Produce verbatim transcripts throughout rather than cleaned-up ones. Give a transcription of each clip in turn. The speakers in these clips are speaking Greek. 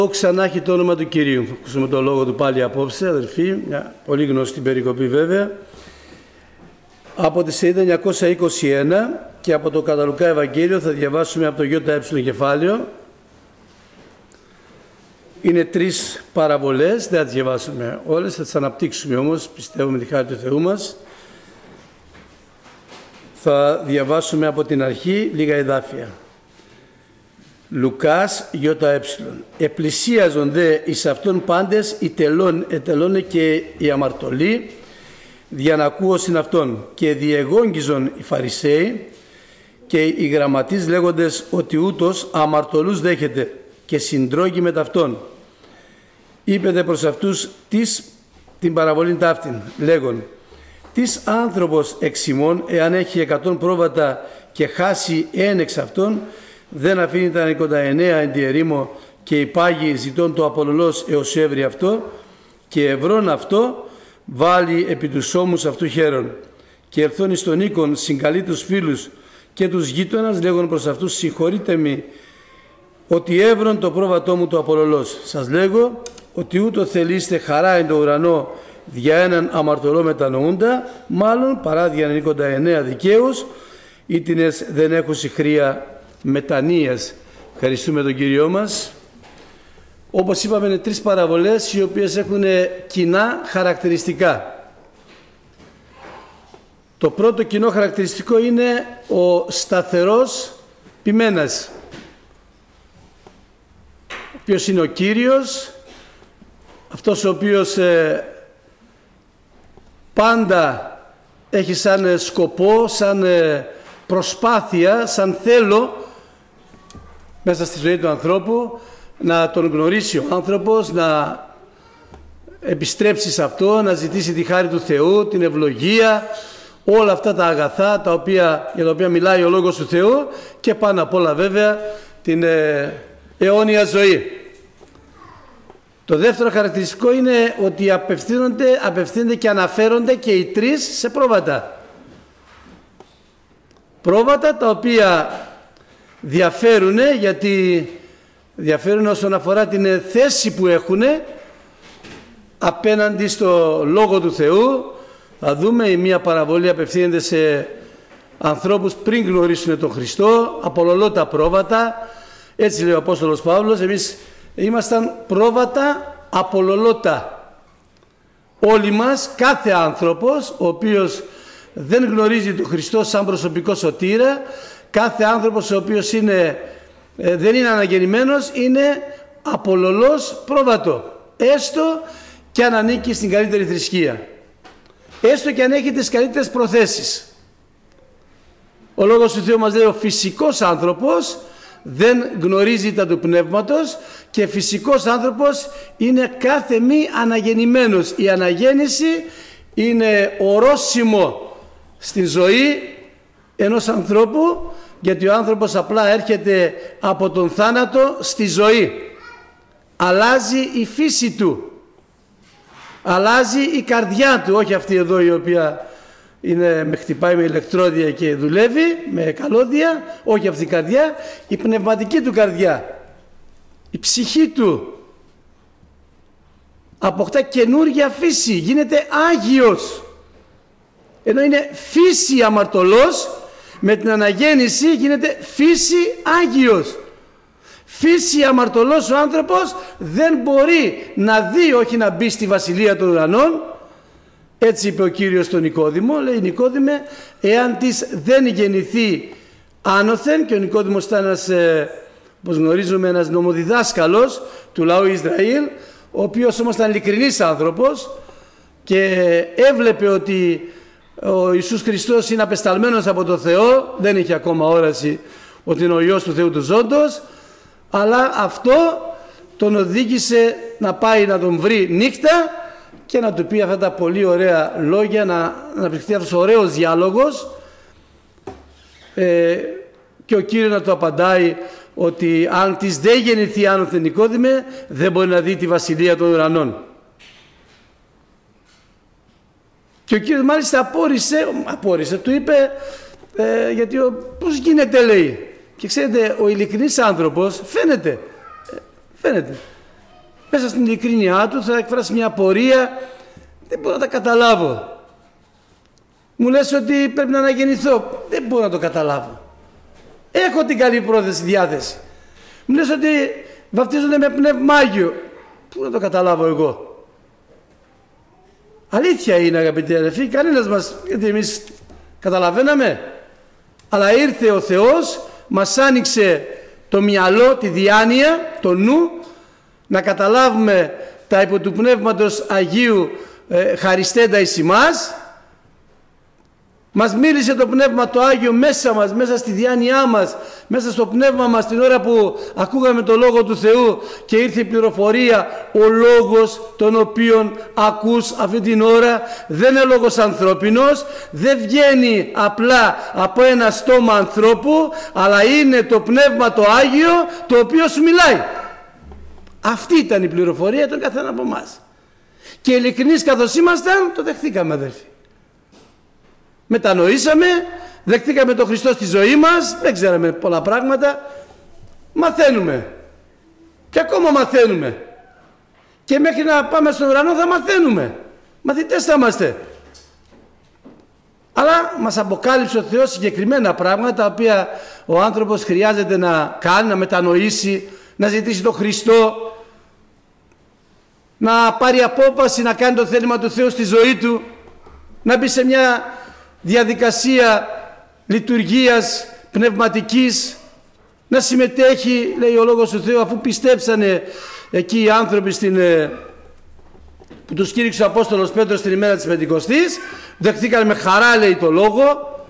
Ξανά έχει το όνομα του Κυρίου. Θα ακούσουμε το λόγο του πάλι απόψε, αδερφοί, μια πολύ γνωστή περικοπή βέβαια. Από τη σελίδα εννιακόσια είκοσι ένα και από το κατά Λουκά Ευαγγέλιο θα διαβάσουμε από το ΙΕ κεφάλαιο. Είναι τρεις παραβολές, δεν θα τις διαβάσουμε όλες, θα τις αναπτύξουμε όμως, πιστεύω με τη χάρη του Θεού μας. Θα διαβάσουμε από την αρχή λίγα εδάφια. Λουκάς ΙΕ. Επλησίαζον δε εις αυτόν πάντες οι τελών, ετελώνε και οι αμαρτωλοί, διανακούωσιν αυτόν, και διεγόγγιζον οι Φαρισαίοι και οι γραμματείς λέγοντες ότι ούτως αμαρτωλούς δέχεται και συντρώγει με ταυτόν. Είπετε προς αυτούς τις, την παραβολήν ταύτην, λέγον, τις άνθρωπος εξ ημών, εάν έχει εκατόν πρόβατα και χάσει ένα εξ αυτών, δεν αφήνει τα ενενήντα εννέα εν τη ερήμο και υπάγει ζητών το απολωλός έως έβρι αυτό, και ευρών αυτό βάλει επί τους ώμους αυτού χαίρον, και ερθών εις τον οίκον συγκαλεί τους φίλους και τους γείτονας, λέγον προς αυτούς, συγχωρείτε μη ότι έβρον το πρόβατό μου το απολωλός. Σας λέγω ότι ούτω θελείστε χαρά εν το ουρανό δια έναν αμαρτωλό μετανοούντα, μάλλον παρά δια ενενήντα εννέα δικαίους, ήτινες δεν έχουν χρία μετανοίας. Ευχαριστούμε τον Κύριό μας. Όπως είπαμε, είναι τρεις παραβολές οι οποίες έχουν κοινά χαρακτηριστικά. Το πρώτο κοινό χαρακτηριστικό είναι ο σταθερός ποιμένας, ο οποίος είναι ο Κύριος, αυτός ο οποίος ε, πάντα έχει σαν σκοπό, σαν ε, προσπάθεια, σαν θέλω μέσα στη ζωή του ανθρώπου να τον γνωρίσει ο άνθρωπος, να επιστρέψει σε αυτό, να ζητήσει τη χάρη του Θεού, την ευλογία, όλα αυτά τα αγαθά τα οποία, για τα οποία μιλάει ο Λόγος του Θεού, και πάνω απ' όλα βέβαια την ε, αιώνια ζωή. Το δεύτερο χαρακτηριστικό είναι ότι απευθύνονται, απευθύνονται και αναφέρονται και οι τρεις σε πρόβατα. Πρόβατα τα οποία διαφέρουν, γιατί διαφέρουν όσον αφορά την θέση που έχουν απέναντι στο Λόγο του Θεού. Θα δούμε, η μία παραβολή απευθύνεται σε ανθρώπους πριν γνωρίσουν τον Χριστό, απολωλώτα πρόβατα, έτσι λέει ο Απόστολος Παύλος, εμείς ήμασταν πρόβατα απολωλώτα. Όλοι μας, κάθε άνθρωπος ο οποίος δεν γνωρίζει τον Χριστό σαν προσωπικό σωτήρα, κάθε άνθρωπος ο οποίος είναι, ε, δεν είναι αναγεννημένος, είναι απολωλός πρόβατο, έστω και αν ανήκει στην καλύτερη θρησκεία, έστω και αν έχει τις καλύτερες προθέσεις. Ο Λόγος του Θεού μας λέει ο φυσικός άνθρωπος δεν γνωρίζει τα του πνεύματος, και φυσικός άνθρωπος είναι κάθε μη αναγεννημένος. Η αναγέννηση είναι ορόσημο στη ζωή ενός ανθρώπου, γιατί ο άνθρωπος απλά έρχεται από τον θάνατο στη ζωή. Αλλάζει η φύση του, αλλάζει η καρδιά του, όχι αυτή εδώ η οποία είναι, με χτυπάει με ηλεκτρόδια και δουλεύει με καλώδια, όχι αυτή η καρδιά, η πνευματική του καρδιά, η ψυχή του αποκτά καινούργια φύση, γίνεται Άγιος. Ενώ είναι φύση αμαρτωλός, με την αναγέννηση γίνεται φύση Άγιος. Φύση αμαρτωλός ο άνθρωπος δεν μπορεί να δει, όχι να μπει στη βασιλεία των ουρανών. Έτσι είπε ο Κύριος στον Νικόδημο, λέει, Νικόδημε, εάν της δεν γεννηθεί άνωθεν, και ο Νικόδημος ήταν ένας, ε, όπως γνωρίζουμε, ένας νομοδιδάσκαλος του λαού Ισραήλ, ο οποίος όμως ήταν ειλικρινής άνθρωπος και έβλεπε ότι ο Ιησούς Χριστός είναι απεσταλμένος από τον Θεό, δεν είχε ακόμα όραση ότι είναι ο Υιός του Θεού του ζώντος, αλλά αυτό τον οδήγησε να πάει να τον βρει νύχτα και να του πει αυτά τα πολύ ωραία λόγια, να αναπτυχθεί αυτός ο ωραίος διάλογος, ε, και ο Κύριος να του απαντάει ότι αν της δεν γεννηθεί άνωθεν Νικόδημε, δεν μπορεί να δει τη βασιλεία των ουρανών. Και ο Κύριος μάλιστα απόρρισε, απόρρισε του είπε, ε, γιατί ο, πώς γίνεται, λέει. Και ξέρετε, ο ειλικρινής άνθρωπος φαίνεται, ε, φαίνεται. μέσα στην ειλικρίνειά του θα εκφράσει μια απορία, δεν μπορώ να τα καταλάβω. Μου λες ότι πρέπει να αναγεννηθώ, δεν μπορώ να το καταλάβω. Έχω την καλή πρόθεση, διάθεση. Μου λες ότι βαφτίζονται με πνεύμα Άγιο, πού να το καταλάβω εγώ. Αλήθεια είναι, αγαπητοί αδελφοί, κανένας μας, γιατί εμείς καταλαβαίναμε, αλλά ήρθε ο Θεός, μας άνοιξε το μυαλό, τη διάνοια, το νου, να καταλάβουμε τα υπό του Πνεύματος Αγίου ε, χαριστέντα εις ημάς. Μας μίλησε το Πνεύμα το Άγιο μέσα μας, μέσα στη διάνοιά μας, μέσα στο πνεύμα μας, την ώρα που ακούγαμε το Λόγο του Θεού και ήρθε η πληροφορία, ο Λόγος τον οποίον ακούς αυτή την ώρα δεν είναι λόγος ανθρώπινος, δεν βγαίνει απλά από ένα στόμα ανθρώπου, αλλά είναι το Πνεύμα το Άγιο το οποίο σου μιλάει. Αυτή ήταν η πληροφορία των καθένα από εμάς. Και ειλικρινείς καθώς ήμασταν, το δεχθήκαμε, αδέρφοι. Μετανοήσαμε, δεχτήκαμε τον Χριστό στη ζωή μας, δεν ξέραμε πολλά πράγματα, μαθαίνουμε και ακόμα μαθαίνουμε και μέχρι να πάμε στον ουρανό θα μαθαίνουμε, μαθητές θα είμαστε. Αλλά μας αποκάλυψε ο Θεός συγκεκριμένα πράγματα τα οποία ο άνθρωπος χρειάζεται να κάνει, να μετανοήσει, να ζητήσει τον Χριστό, να πάρει απόφαση να κάνει το θέλημα του Θεού στη ζωή του, να μπει σε μια διαδικασία λειτουργίας πνευματικής, να συμμετέχει, λέει ο Λόγος του Θεού, αφού πιστέψανε εκεί οι άνθρωποι στην, που τους κήρυξε ο Απόστολος Πέτρος στην ημέρα της Πεντηκοστής, δεχτήκανε με χαρά, λέει, το Λόγο,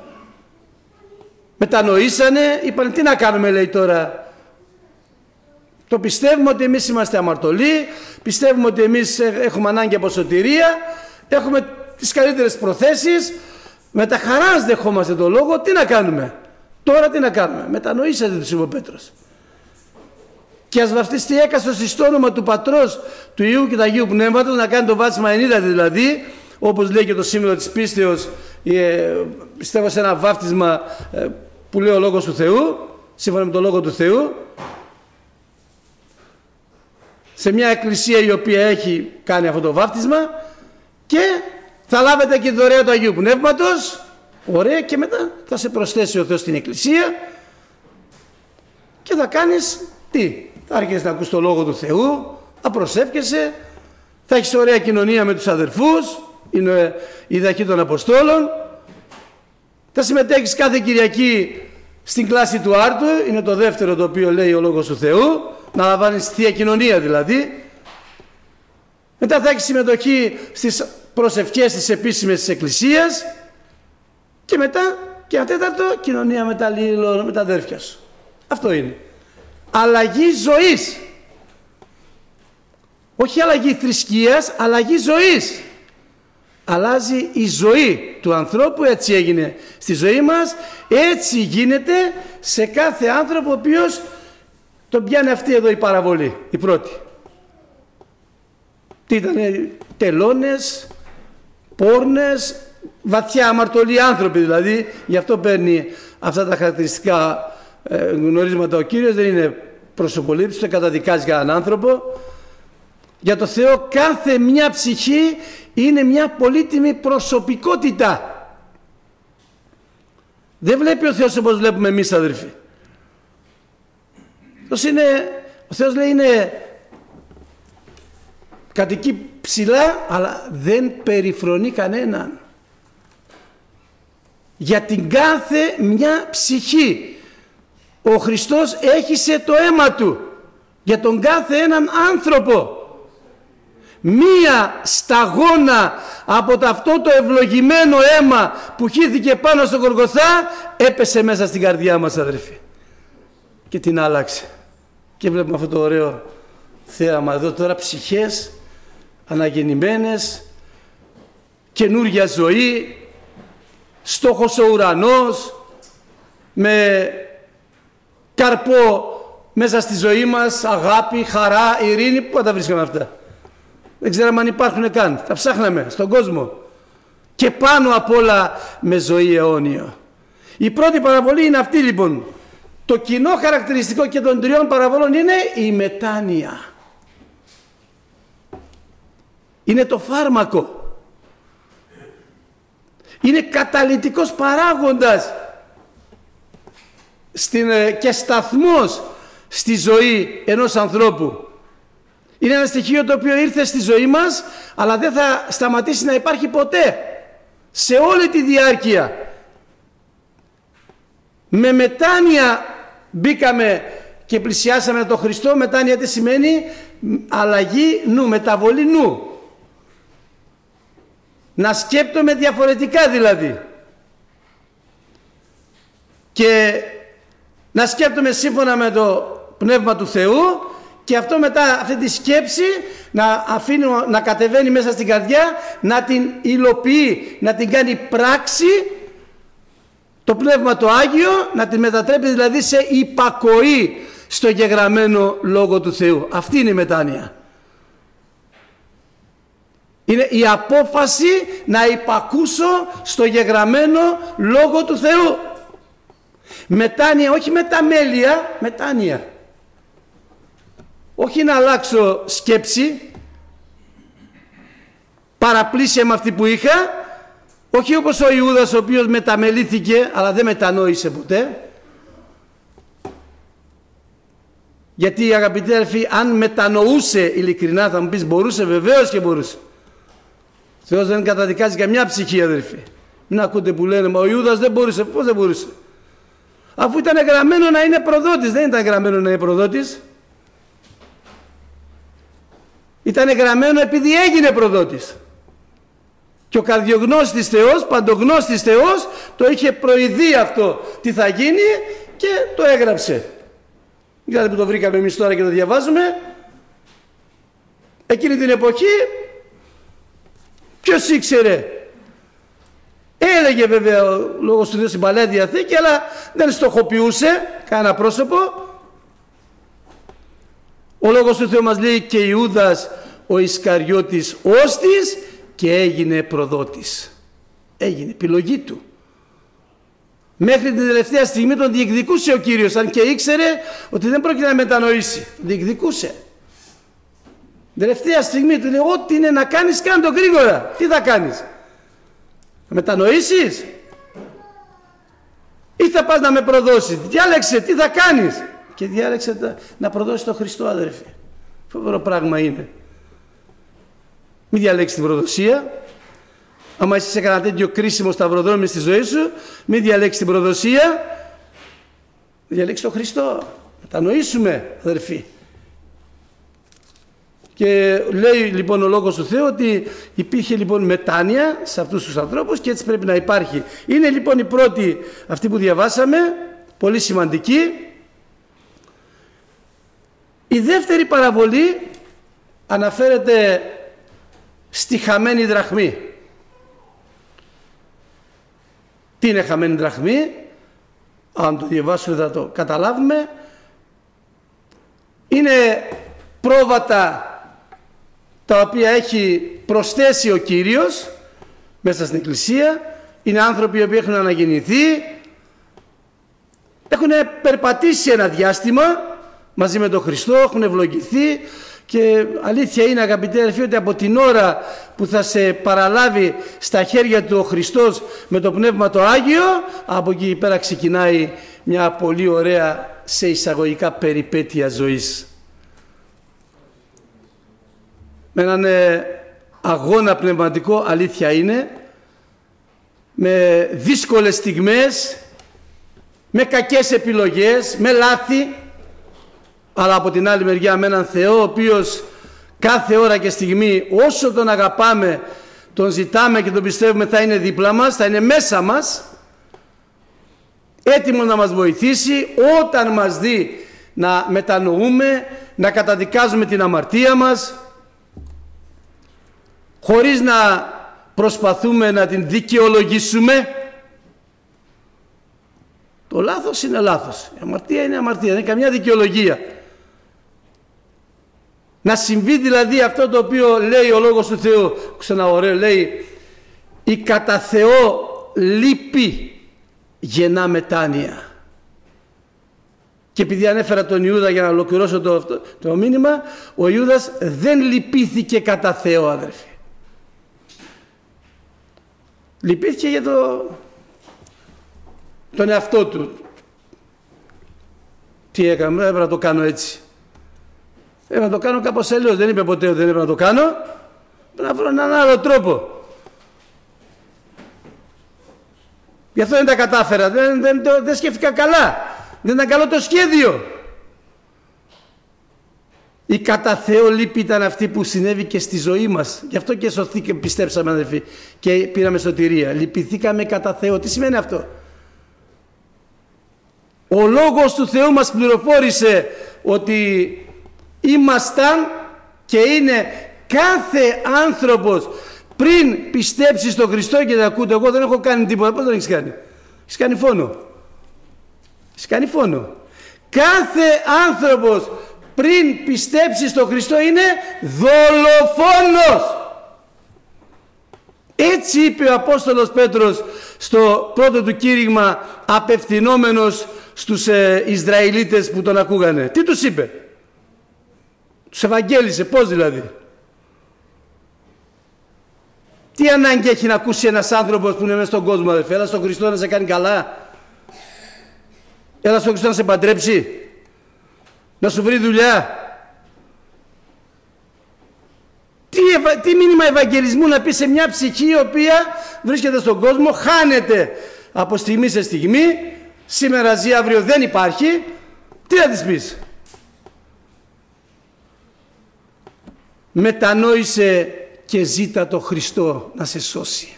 μετανοήσανε, είπαν τι να κάνουμε, λέει, τώρα. Το πιστεύουμε ότι εμείς είμαστε αμαρτωλοί, πιστεύουμε ότι εμείς έχουμε ανάγκη από σωτηρία, έχουμε τις καλύτερες προθέσεις, με τα χαράς δεχόμαστε το Λόγο, τι να κάνουμε. Τώρα τι να κάνουμε. Μετανοήσατε, τους είπε ο Πέτρος. Και ας βαφτιστεί έκαστος εις το όνομα του Πατρός, του Υιού και του Αγίου Πνεύματος, να κάνει το βάπτισμα ενίδατη δηλαδή, όπως λέει και το σύμβολο της πίστεως, ε, πιστεύω σε ένα βάφτισμα ε, που λέει ο Λόγος του Θεού, σύμφωνα με το Λόγο του Θεού, σε μια εκκλησία η οποία έχει κάνει αυτό το βάφτισμα, και θα λάβετε και τη δωρεά του Αγίου Πνεύματος. Ωραία, και μετά θα σε προσθέσει ο Θεός στην εκκλησία και θα κάνεις τι? Θα άρχισεις να ακούς το Λόγο του Θεού, θα προσεύχεσαι, θα έχεις ωραία κοινωνία με τους αδερφούς, είναι η διδαχή των Αποστόλων, θα συμμετέχεις κάθε Κυριακή στην κλάση του Άρτου, είναι το δεύτερο το οποίο λέει ο Λόγος του Θεού, να λαμβάνεις θεία κοινωνία δηλαδή. Μετά θα έχεις συμμετοχή στις προσευχές της επίσημες της Εκκλησίας και μετά και ένα τέταρτο, κοινωνία με τα, λίλο, με τα αδέρφια σου. Αυτό είναι αλλαγή ζωής, όχι αλλαγή θρησκείας, αλλαγή ζωής. Αλλάζει η ζωή του ανθρώπου, έτσι έγινε στη ζωή μας, έτσι γίνεται σε κάθε άνθρωπο ο οποίος τον πιάνει αυτή εδώ η παραβολή, η πρώτη. Τι ήτανε? Τελώνες, πόρνες, βαθιά αμαρτωλοί άνθρωποι δηλαδή, γι' αυτό παίρνει αυτά τα χαρακτηριστικά ε, γνωρίσματα ο Κύριος, δεν είναι προσωπολήπτης, δεν καταδικάζει κανέναν άνθρωπο. Για το Θεό κάθε μια ψυχή είναι μια πολύτιμη προσωπικότητα. Δεν βλέπει ο Θεός όπως βλέπουμε εμείς, αδερφοί. Είναι, ο Θεός λέει είναι κατοικεί ψηλά, αλλά δεν περιφρονεί κανέναν. Για την κάθε μια ψυχή ο Χριστός έχισε το αίμα του για τον κάθε έναν άνθρωπο. Μία σταγόνα από το αυτό το ευλογημένο αίμα που χύθηκε πάνω στο Γολγοθά έπεσε μέσα στην καρδιά μας, αδερφοί, και την άλλαξε. Και βλέπουμε αυτό το ωραίο θέαμα εδώ τώρα, ψυχές αναγεννημένες, καινούργια ζωή, στόχος ο ουρανός, με καρπό μέσα στη ζωή μας, αγάπη, χαρά, ειρήνη. Πού τα βρίσκαμε αυτά? Δεν ξέραμε αν υπάρχουν καν. Τα ψάχναμε στον κόσμο. Και πάνω απ' όλα με ζωή αιώνια. Η πρώτη παραβολή είναι αυτή λοιπόν. Το κοινό χαρακτηριστικό και των τριών παραβολών είναι η μετάνοια. Είναι το φάρμακο. Είναι καταλυτικός παράγοντας στην, και σταθμός στη ζωή ενός ανθρώπου. Είναι ένα στοιχείο το οποίο ήρθε στη ζωή μας, αλλά δεν θα σταματήσει να υπάρχει ποτέ, σε όλη τη διάρκεια. Με μετάνοια μπήκαμε και πλησιάσαμε τον Χριστό. Μετάνοια τι σημαίνει? Αλλαγή νου, μεταβολή νου. Να σκέπτομαι διαφορετικά δηλαδή. Και να σκέπτομαι σύμφωνα με το Πνεύμα του Θεού, και αυτό μετά, αυτή τη σκέψη να αφήνω να κατεβαίνει μέσα στην καρδιά, να την υλοποιεί, να την κάνει πράξη το Πνεύμα το Άγιο, να την μετατρέπει δηλαδή σε υπακοή στο γεγραμμένο Λόγο του Θεού. Αυτή είναι η μετάνοια. Είναι η απόφαση να υπακούσω στο γεγραμμένο Λόγο του Θεού. Μετάνοια, όχι μεταμέλεια, μετάνοια. Όχι να αλλάξω σκέψη, παραπλήσια με αυτή που είχα, όχι όπως ο Ιούδας ο οποίος μεταμελήθηκε αλλά δεν μετανόησε ποτέ. Γιατί αγαπητοί αδελφοί, αν μετανοούσε ειλικρινά, θα μου πεις μπορούσε, βεβαίως και μπορούσε. Θεός δεν καταδικάζει καμιά ψυχή, αδελφοί. Μην ακούτε που λένε, μα ο Ιούδας δεν μπορούσε. Πώς δεν μπορούσε? Αφού ήταν γραμμένο να είναι προδότης. Δεν ήταν γραμμένο να είναι προδότης. Ήταν γραμμένο επειδή έγινε προδότης. Και ο καρδιογνώστης Θεός, παντογνώστης Θεός, το είχε προειδεί αυτό τι θα γίνει και το έγραψε. Δηλαδή που το βρήκαμε εμείς τώρα και το διαβάζουμε. Εκείνη την εποχή ποιος ήξερε? Έλεγε βέβαια ο Λόγος του Θεού στην Παλαιά Διαθήκη, αλλά δεν στοχοποιούσε κανένα πρόσωπο. Ο Λόγος του Θεού μας λέει και Ιούδας ο Ισκαριώτης όστης και έγινε προδότης. Έγινε επιλογή του. Μέχρι την τελευταία στιγμή τον διεκδικούσε ο Κύριος, αν και ήξερε ότι δεν πρόκειται να μετανοήσει. Τον διεκδικούσε. Την τελευταία στιγμή του λέει, ό,τι είναι να κάνεις, κάνε το γρήγορα. Τι θα κάνεις? Θα μετανοήσεις ή θα πας να με προδώσεις? Διάλεξε τι θα κάνεις. Και διάλεξε να προδώσεις τον Χριστό, αδερφοί. Φοβερό πράγμα είναι. Μην διαλέξεις την προδοσία. Άμα είσαι σε κανένα τέτοιο κρίσιμο σταυροδρόμι στη ζωή σου, μην διαλέξεις την προδοσία. Διαλέξεις τον Χριστό. Μετανοήσουμε, αδερφοί. Και λέει λοιπόν ο Λόγος του Θεού ότι υπήρχε λοιπόν μετάνοια σε αυτούς τους ανθρώπους και έτσι πρέπει να υπάρχει. Είναι λοιπόν η πρώτη αυτή που διαβάσαμε, πολύ σημαντική. Η δεύτερη παραβολή αναφέρεται στη χαμένη δραχμή. Τι είναι χαμένη δραχμή? Αν το διαβάσουμε θα το καταλάβουμε. Είναι πρόβατα τα οποία έχει προσθέσει ο Κύριος μέσα στην Εκκλησία. Είναι άνθρωποι οι οποίοι έχουν αναγεννηθεί, έχουν περπατήσει ένα διάστημα μαζί με τον Χριστό, έχουν ευλογηθεί και αλήθεια είναι, αγαπητοί αδελφοί, ότι από την ώρα που θα σε παραλάβει στα χέρια του ο Χριστός με το Πνεύμα το Άγιο, από εκεί πέρα ξεκινάει μια πολύ ωραία σε εισαγωγικά περιπέτεια ζωής. Με έναν αγώνα πνευματικό, αλήθεια είναι, με δύσκολες στιγμές, με κακές επιλογές, με λάθη, αλλά από την άλλη μεριά με έναν Θεό ο οποίος κάθε ώρα και στιγμή, όσο τον αγαπάμε, τον ζητάμε και τον πιστεύουμε, θα είναι δίπλα μας, θα είναι μέσα μας, έτοιμος να μας βοηθήσει όταν μας δει να μετανοούμε, να καταδικάζουμε την αμαρτία μας, χωρίς να προσπαθούμε να την δικαιολογήσουμε. Το λάθος είναι λάθος, η αμαρτία είναι αμαρτία, δεν είναι καμιά δικαιολογία. Να συμβεί δηλαδή αυτό το οποίο λέει ο Λόγος του Θεού, ξανά ωραίο, λέει η κατά Θεό λύπη γεννά μετάνοια. Και επειδή ανέφερα τον Ιούδα για να ολοκληρώσω το, το, το μήνυμα, ο Ιούδας δεν λυπήθηκε κατά Θεό, αδερφοί. Λυπήθηκε για το, τον εαυτό του. Τι έκανα, έπρεπε να το κάνω έτσι. Έπρεπε να το κάνω κάπως αλλιώς. Δεν είπε ποτέ ότι δεν έπρεπε να το κάνω. Πρέπει να βρω έναν άλλο τρόπο. Γι' αυτό δεν τα κατάφερα. Δεν, δεν, δεν, δεν σκέφτηκα καλά. Δεν ήταν καλό το σχέδιο. Η κατά Θεό λύπη ήταν αυτή που συνέβη και στη ζωή μας. Γι' αυτό και σωθήκαμε, πιστέψαμε αδελφοί, και πήραμε σωτηρία. Λυπηθήκαμε κατά Θεό. Τι σημαίνει αυτό? Ο Λόγος του Θεού μας πληροφόρησε ότι ήμασταν και είναι κάθε άνθρωπος πριν πιστέψει στον Χριστό. Και να ακούτε, εγώ δεν έχω κάνει τίποτα. Πώς δεν έχεις κάνει? Έχεις κάνει φόνο. Έχεις κάνει φόνο. Κάθε άνθρωπος πριν πιστέψει στον Χριστό είναι δολοφόνος. Έτσι είπε ο Απόστολος Πέτρος στο πρώτο του κήρυγμα, απευθυνόμενος στους ε, Ισραηλίτες που τον ακούγανε. Τι τους είπε? Τους ευαγγέλισε. Πώς δηλαδή? Τι ανάγκη έχει να ακούσει ένας άνθρωπος που είναι μέσα στον κόσμο, αδελφέ? Έλα στον Χριστό να σε κάνει καλά. Έλα στον Χριστό να σε παντρέψει, να σου βρει δουλειά. Τι, ευα... τι μήνυμα ευαγγελισμού να πει σε μια ψυχή η οποία βρίσκεται στον κόσμο, χάνεται από στιγμή σε στιγμή, σήμερα ζει, αύριο δεν υπάρχει. Τι να της πεις? Μετανόησε και ζήτα το Χριστό να σε σώσει.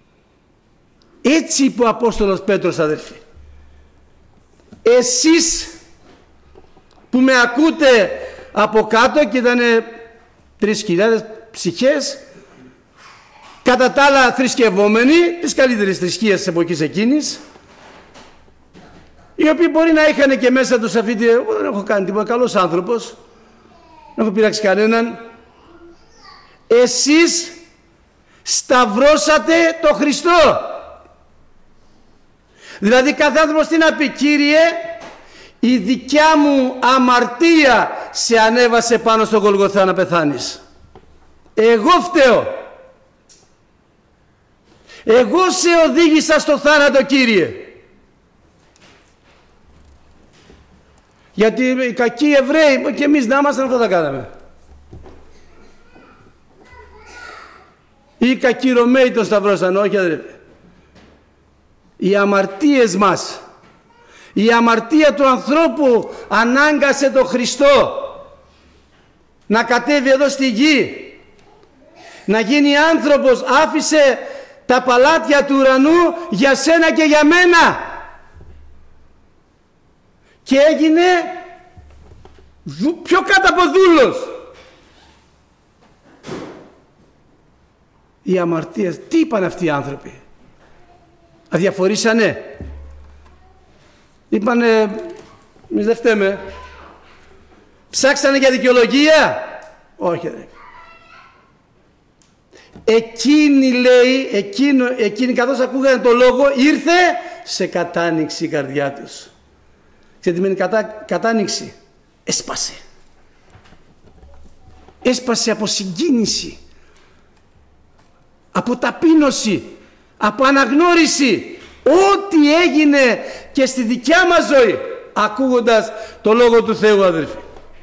Έτσι είπε ο Απόστολος Πέτρος, αδελφοί. Εσείς που με ακούτε από κάτω, και ήταν τρεις χιλιάδες ψυχές, κατά τα άλλα θρησκευόμενοι της καλύτερης θρησκείας της εποχής εκείνης, οι οποίοι μπορεί να είχαν και μέσα τους αυτή τη... Εγώ δεν έχω κάνει τίποτα, καλός άνθρωπος, δεν έχω πειράξει κανέναν. Εσείς σταυρώσατε το Χριστό. Δηλαδή κάθε άνθρωπος τι να πει? Κύριε, η δικιά μου αμαρτία σε ανέβασε πάνω στο Γολγοθά να πεθάνεις. Εγώ φταίω. Εγώ σε οδήγησα στο θάνατο, Κύριε. Γιατί οι κακοί Εβραίοι, και εμείς να ήμασταν, αυτό θα κάναμε. Οι κακοί Ρωμαίοι τον σταυρώσαν. Όχι, αδερφέ. Οι αμαρτίες μας, η αμαρτία του ανθρώπου ανάγκασε τον Χριστό να κατέβει εδώ στη γη, να γίνει άνθρωπος. Άφησε τα παλάτια του ουρανού για σένα και για μένα και έγινε πιο κάτω από δούλος. Οι αμαρτίες, τι είπαν αυτοί οι άνθρωποι? Αδιαφορήσανε? Είπανε εμείς δεν φταίμε? Ψάξανε για δικαιολογία? Όχι ρε. Εκείνοι, λέει, εκείνο, εκείνοι καθώς ακούγανε το λόγο, ήρθε σε κατάνοιξη η καρδιά τους. Ξέρετε τι σημαίνει κατά, κατάνοιξη? Έσπασε. Έσπασε από συγκίνηση, από ταπείνωση, από αναγνώριση ό,τι έγινε και στη δικιά μας ζωή, ακούγοντας το Λόγο του Θεού, αδελφοί.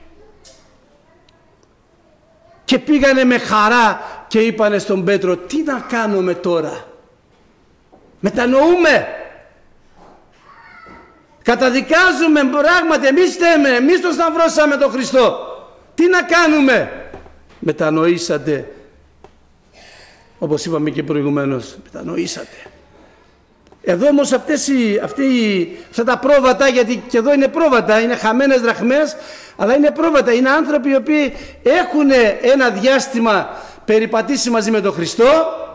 Και πήγανε με χαρά και είπανε στον Πέτρο, τι να κάνουμε τώρα? Μετανοούμε, καταδικάζουμε πράγματι, εμείς φταίμε, εμείς τον σταυρώσαμε τον Χριστό, τι να κάνουμε? Μετανοήσατε, όπως είπαμε και προηγουμένως, μετανοήσατε. Εδώ όμως αυτές οι, αυτοί, αυτά τα πρόβατα, γιατί και εδώ είναι πρόβατα, είναι χαμένες δραχμές, αλλά είναι πρόβατα, είναι άνθρωποι οι οποίοι έχουν ένα διάστημα περιπατήσει μαζί με τον Χριστό,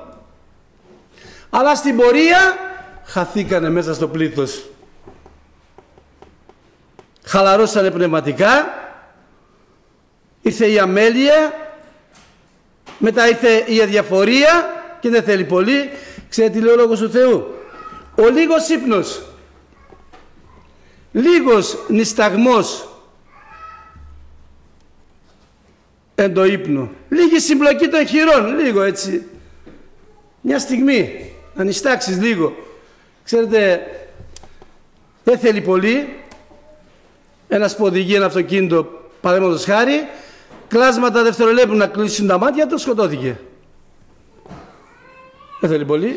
αλλά στην πορεία χαθήκανε μέσα στο πλήθος. Χαλαρώσανε πνευματικά, ήρθε η αμέλεια, μετά ήρθε η αδιαφορία και δεν θέλει πολύ. Ξέρετε τι λέει ο Λόγος του Θεού? Ο λίγος ύπνος, λίγος νησταγμός εν το ύπνο, λίγη συμπλοκή των χειρών, λίγο έτσι, μια στιγμή, να νηστάξεις λίγο. Ξέρετε, δεν θέλει πολύ. Ένας που οδηγεί ένα αυτοκίνητο, παραδείγματος χάρη, κλάσματα δευτερολέπτου να κλείσουν τα μάτια του, σκοτώθηκε. Δεν θέλει πολύ.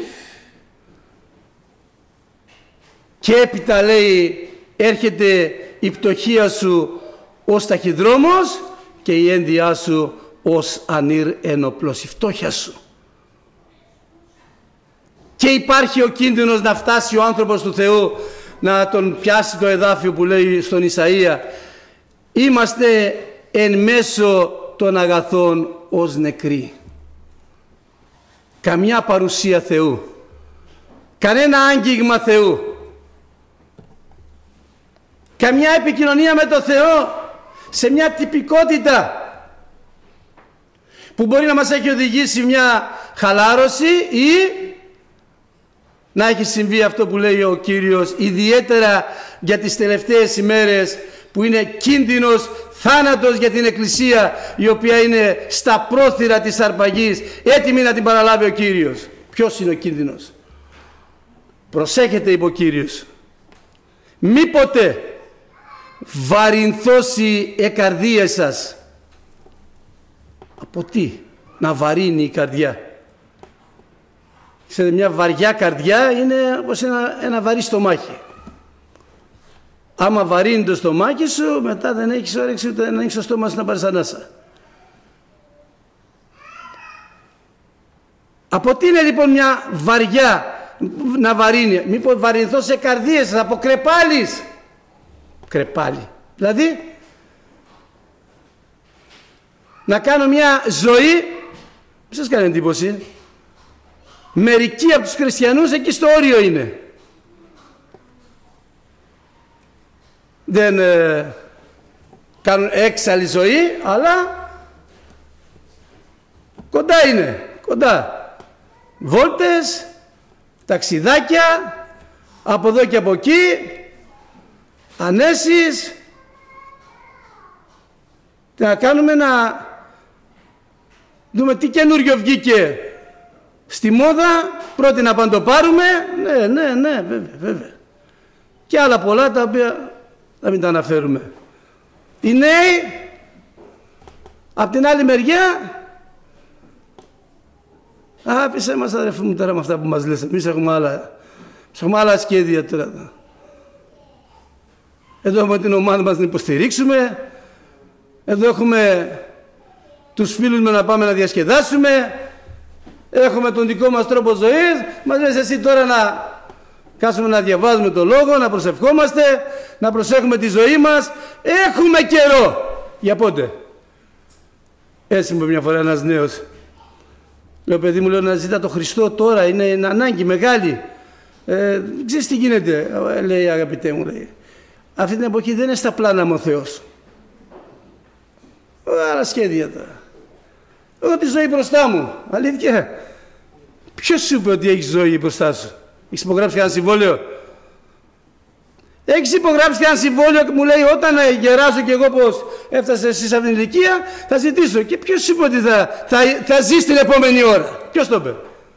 Και έπειτα λέει, έρχεται η πτωχία σου ως ταχυδρόμος και η ένδυά σου ως ανήρ ένοπλος, η φτώχεια σου. Και υπάρχει ο κίνδυνος να φτάσει ο άνθρωπος του Θεού να τον πιάσει το εδάφιο που λέει στον Ισαΐα, είμαστε εν μέσω των αγαθών ως νεκροί. Καμιά παρουσία Θεού, κανένα άγγιγμα Θεού, καμιά επικοινωνία με το Θεό σε μια τυπικότητα που μπορεί να μας έχει οδηγήσει μια χαλάρωση ή να έχει συμβεί αυτό που λέει ο Κύριος, ιδιαίτερα για τις τελευταίες ημέρες που είναι κίνδυνος, θάνατος για την Εκκλησία, η οποία είναι στα πρόθυρα της αρπαγής, έτοιμη να την παραλάβει ο Κύριος. Ποιος είναι ο κίνδυνος? Προσέχετε, είπε ο Κύριος, μήποτε βαρυνθώσει η καρδία σας. Από τι να βαρύνει η καρδιά? Ξέρετε, μια βαριά καρδιά είναι όπως ένα, ένα βαρύ στομάχι. Άμα βαρύνει το στομάχι σου, μετά δεν έχεις όρεξη ούτε να έχεις το στόμα σου να πάρεις ανάσα. Από τι είναι λοιπόν μια βαριά να βαρύνει? Μήπως βαρυνθώ σε καρδίες σας από κρεπάλης? Κρεπάλι. Δηλαδή, να κάνω μια ζωή, μη σας κάνει εντύπωση, μερικοί από τους χριστιανούς εκεί στο όριο είναι. Δεν ε, κάνουν έξαλλη ζωή, αλλά κοντά είναι, κοντά. Βόλτες, ταξιδάκια, από εδώ και από εκεί, ανέσεις. Να κάνουμε να δούμε τι καινούριο βγήκε στη μόδα, πρώτη να πάνε το πάρουμε. Ναι, ναι, ναι, βέβαια, βέβαια. Και άλλα πολλά τα οποία να μην τα αναφέρουμε. Οι νέοι απ' την άλλη μεριά, άφησε μας αδερφοί μου τώρα με αυτά που μας λες, εμείς έχουμε άλλα, έχουμε άλλα σχέδια τώρα. Εδώ έχουμε την ομάδα μας να υποστηρίξουμε, εδώ έχουμε τους φίλους μας να πάμε να διασκεδάσουμε, έχουμε τον δικό μας τρόπο ζωής. Μας λες εσύ τώρα να κάτσουμε να διαβάζουμε το λόγο, να προσευχόμαστε, να προσέχουμε τη ζωή μας. Έχουμε καιρό. Για πότε? Έτσι μου είπε μια φορά ένας νέος. Λέω, παιδί μου, λέω, να ζητά το Χριστό τώρα, είναι ανάγκη μεγάλη. Ε, ξέρεις τι γίνεται? Ε, λέει, αγαπητέ μου, λέει, αυτή την εποχή δεν είναι στα πλάνα μου ο Θεός. Άλλα σχέδια τώρα. Εγώ τη ζωή μπροστά μου. Αλήθεια. Ποιος σου είπε ότι έχεις ζωή μπροστά σου? Έχεις υπογράψει κανένα συμβόλαιο? Έχεις υπογράψει κανένα συμβόλαιο που μου λέει όταν γεράσω και εγώ πως έφτασε εσύ σε αυτήν την ηλικία θα ζητήσω? Και ποιος σου είπε ότι θα, θα, θα ζεις την επόμενη ώρα? Ποιος το είπε?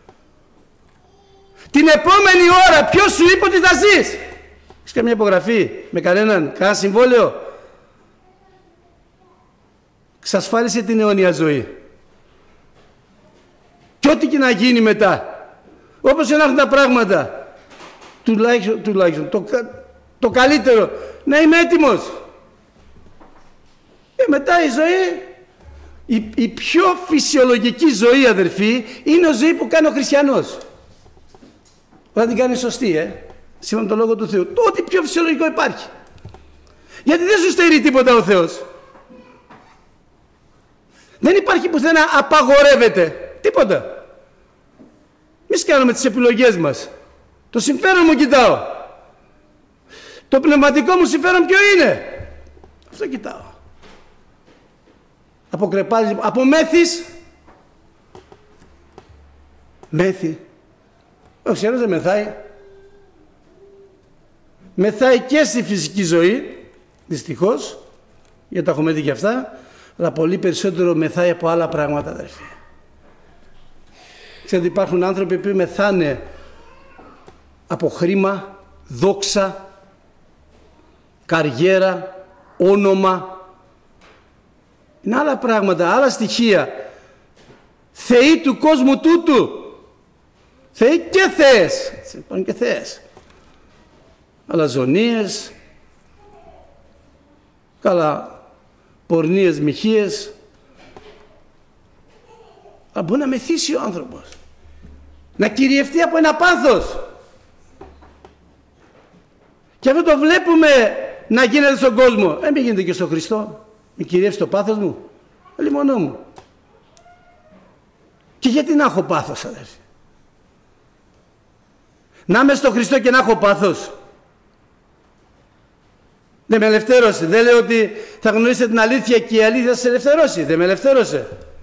Την επόμενη ώρα ποιος σου είπε ότι θα ζεις? Έχεις καμία υπογραφή με κανέναν, κανένα συμβόλαιο? Εξασφάλισε την αιώνια ζωή. Και ό,τι και να γίνει μετά, όπως και να έρθουν τα πράγματα, τουλάχιστον, τουλάχιστον το, το καλύτερο, να είμαι έτοιμος. Και μετά η ζωή, η, η πιο φυσιολογική ζωή, αδερφοί, είναι η ζωή που κάνει ο χριστιανός. Θα την κάνει σωστή, ε, σύμφωνα με τον Λόγο του Θεού. Το ό,τι πιο φυσιολογικό υπάρχει. Γιατί δεν σου στερεί τίποτα ο Θεός. Δεν υπάρχει πουθενά απαγορεύεται τίποτα. Εμείς κάνουμε τις επιλογές μας. Το συμφέρον μου κοιτάω. Το πνευματικό μου συμφέρον ποιο είναι? Αυτό κοιτάω. Από κρεπάζεις, από μέθης. Μέθη. Ο ξένος δεν μεθάει. Μεθάει και στη φυσική ζωή, δυστυχώς, γιατί τα έχουμε δει και αυτά, αλλά πολύ περισσότερο μεθάει από άλλα πράγματα, αδερφοί. Ξέρετε, υπάρχουν άνθρωποι που μεθάνε από χρήμα, δόξα, καριέρα, όνομα. Είναι άλλα πράγματα, άλλα στοιχεία. Θεοί του κόσμου τούτου. Θεοί και θεές. Υπάρχουν και θεές. Αλαζονίες, καλά, πορνίες, μοιχείες. Αλλά μπορεί να μεθύσει ο άνθρωπος, να κυριευτεί από ένα πάθος. Και αυτό το βλέπουμε να γίνεται στον κόσμο. Ε, μην γίνεται και στον Χριστό. Μην κυριεύσει το πάθος μου. Λιμονό μου. Και γιατί να έχω πάθος, αδέρφοι? Να είμαι στον Χριστό και να έχω πάθος? Δεν με ελευθέρωσε. Δεν λέω ότι θα γνωρίσετε την αλήθεια και η αλήθεια θα σας ελευθερώσει. Δεν με ελευθέρωσε.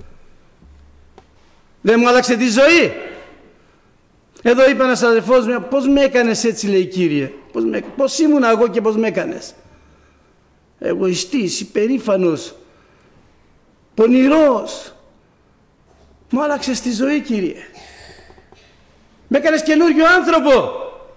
Δεν μου άλλαξε τη ζωή. Εδώ είπε ένας αδερφός μου, πώς με έκανες έτσι, λέει, Κύριε? Πώς, με, πώς ήμουν εγώ και πώς με έκανες? Εγωιστής, υπερήφανος, πονηρός. Μου άλλαξες τη ζωή, Κύριε. Με έκανες καινούριο άνθρωπο.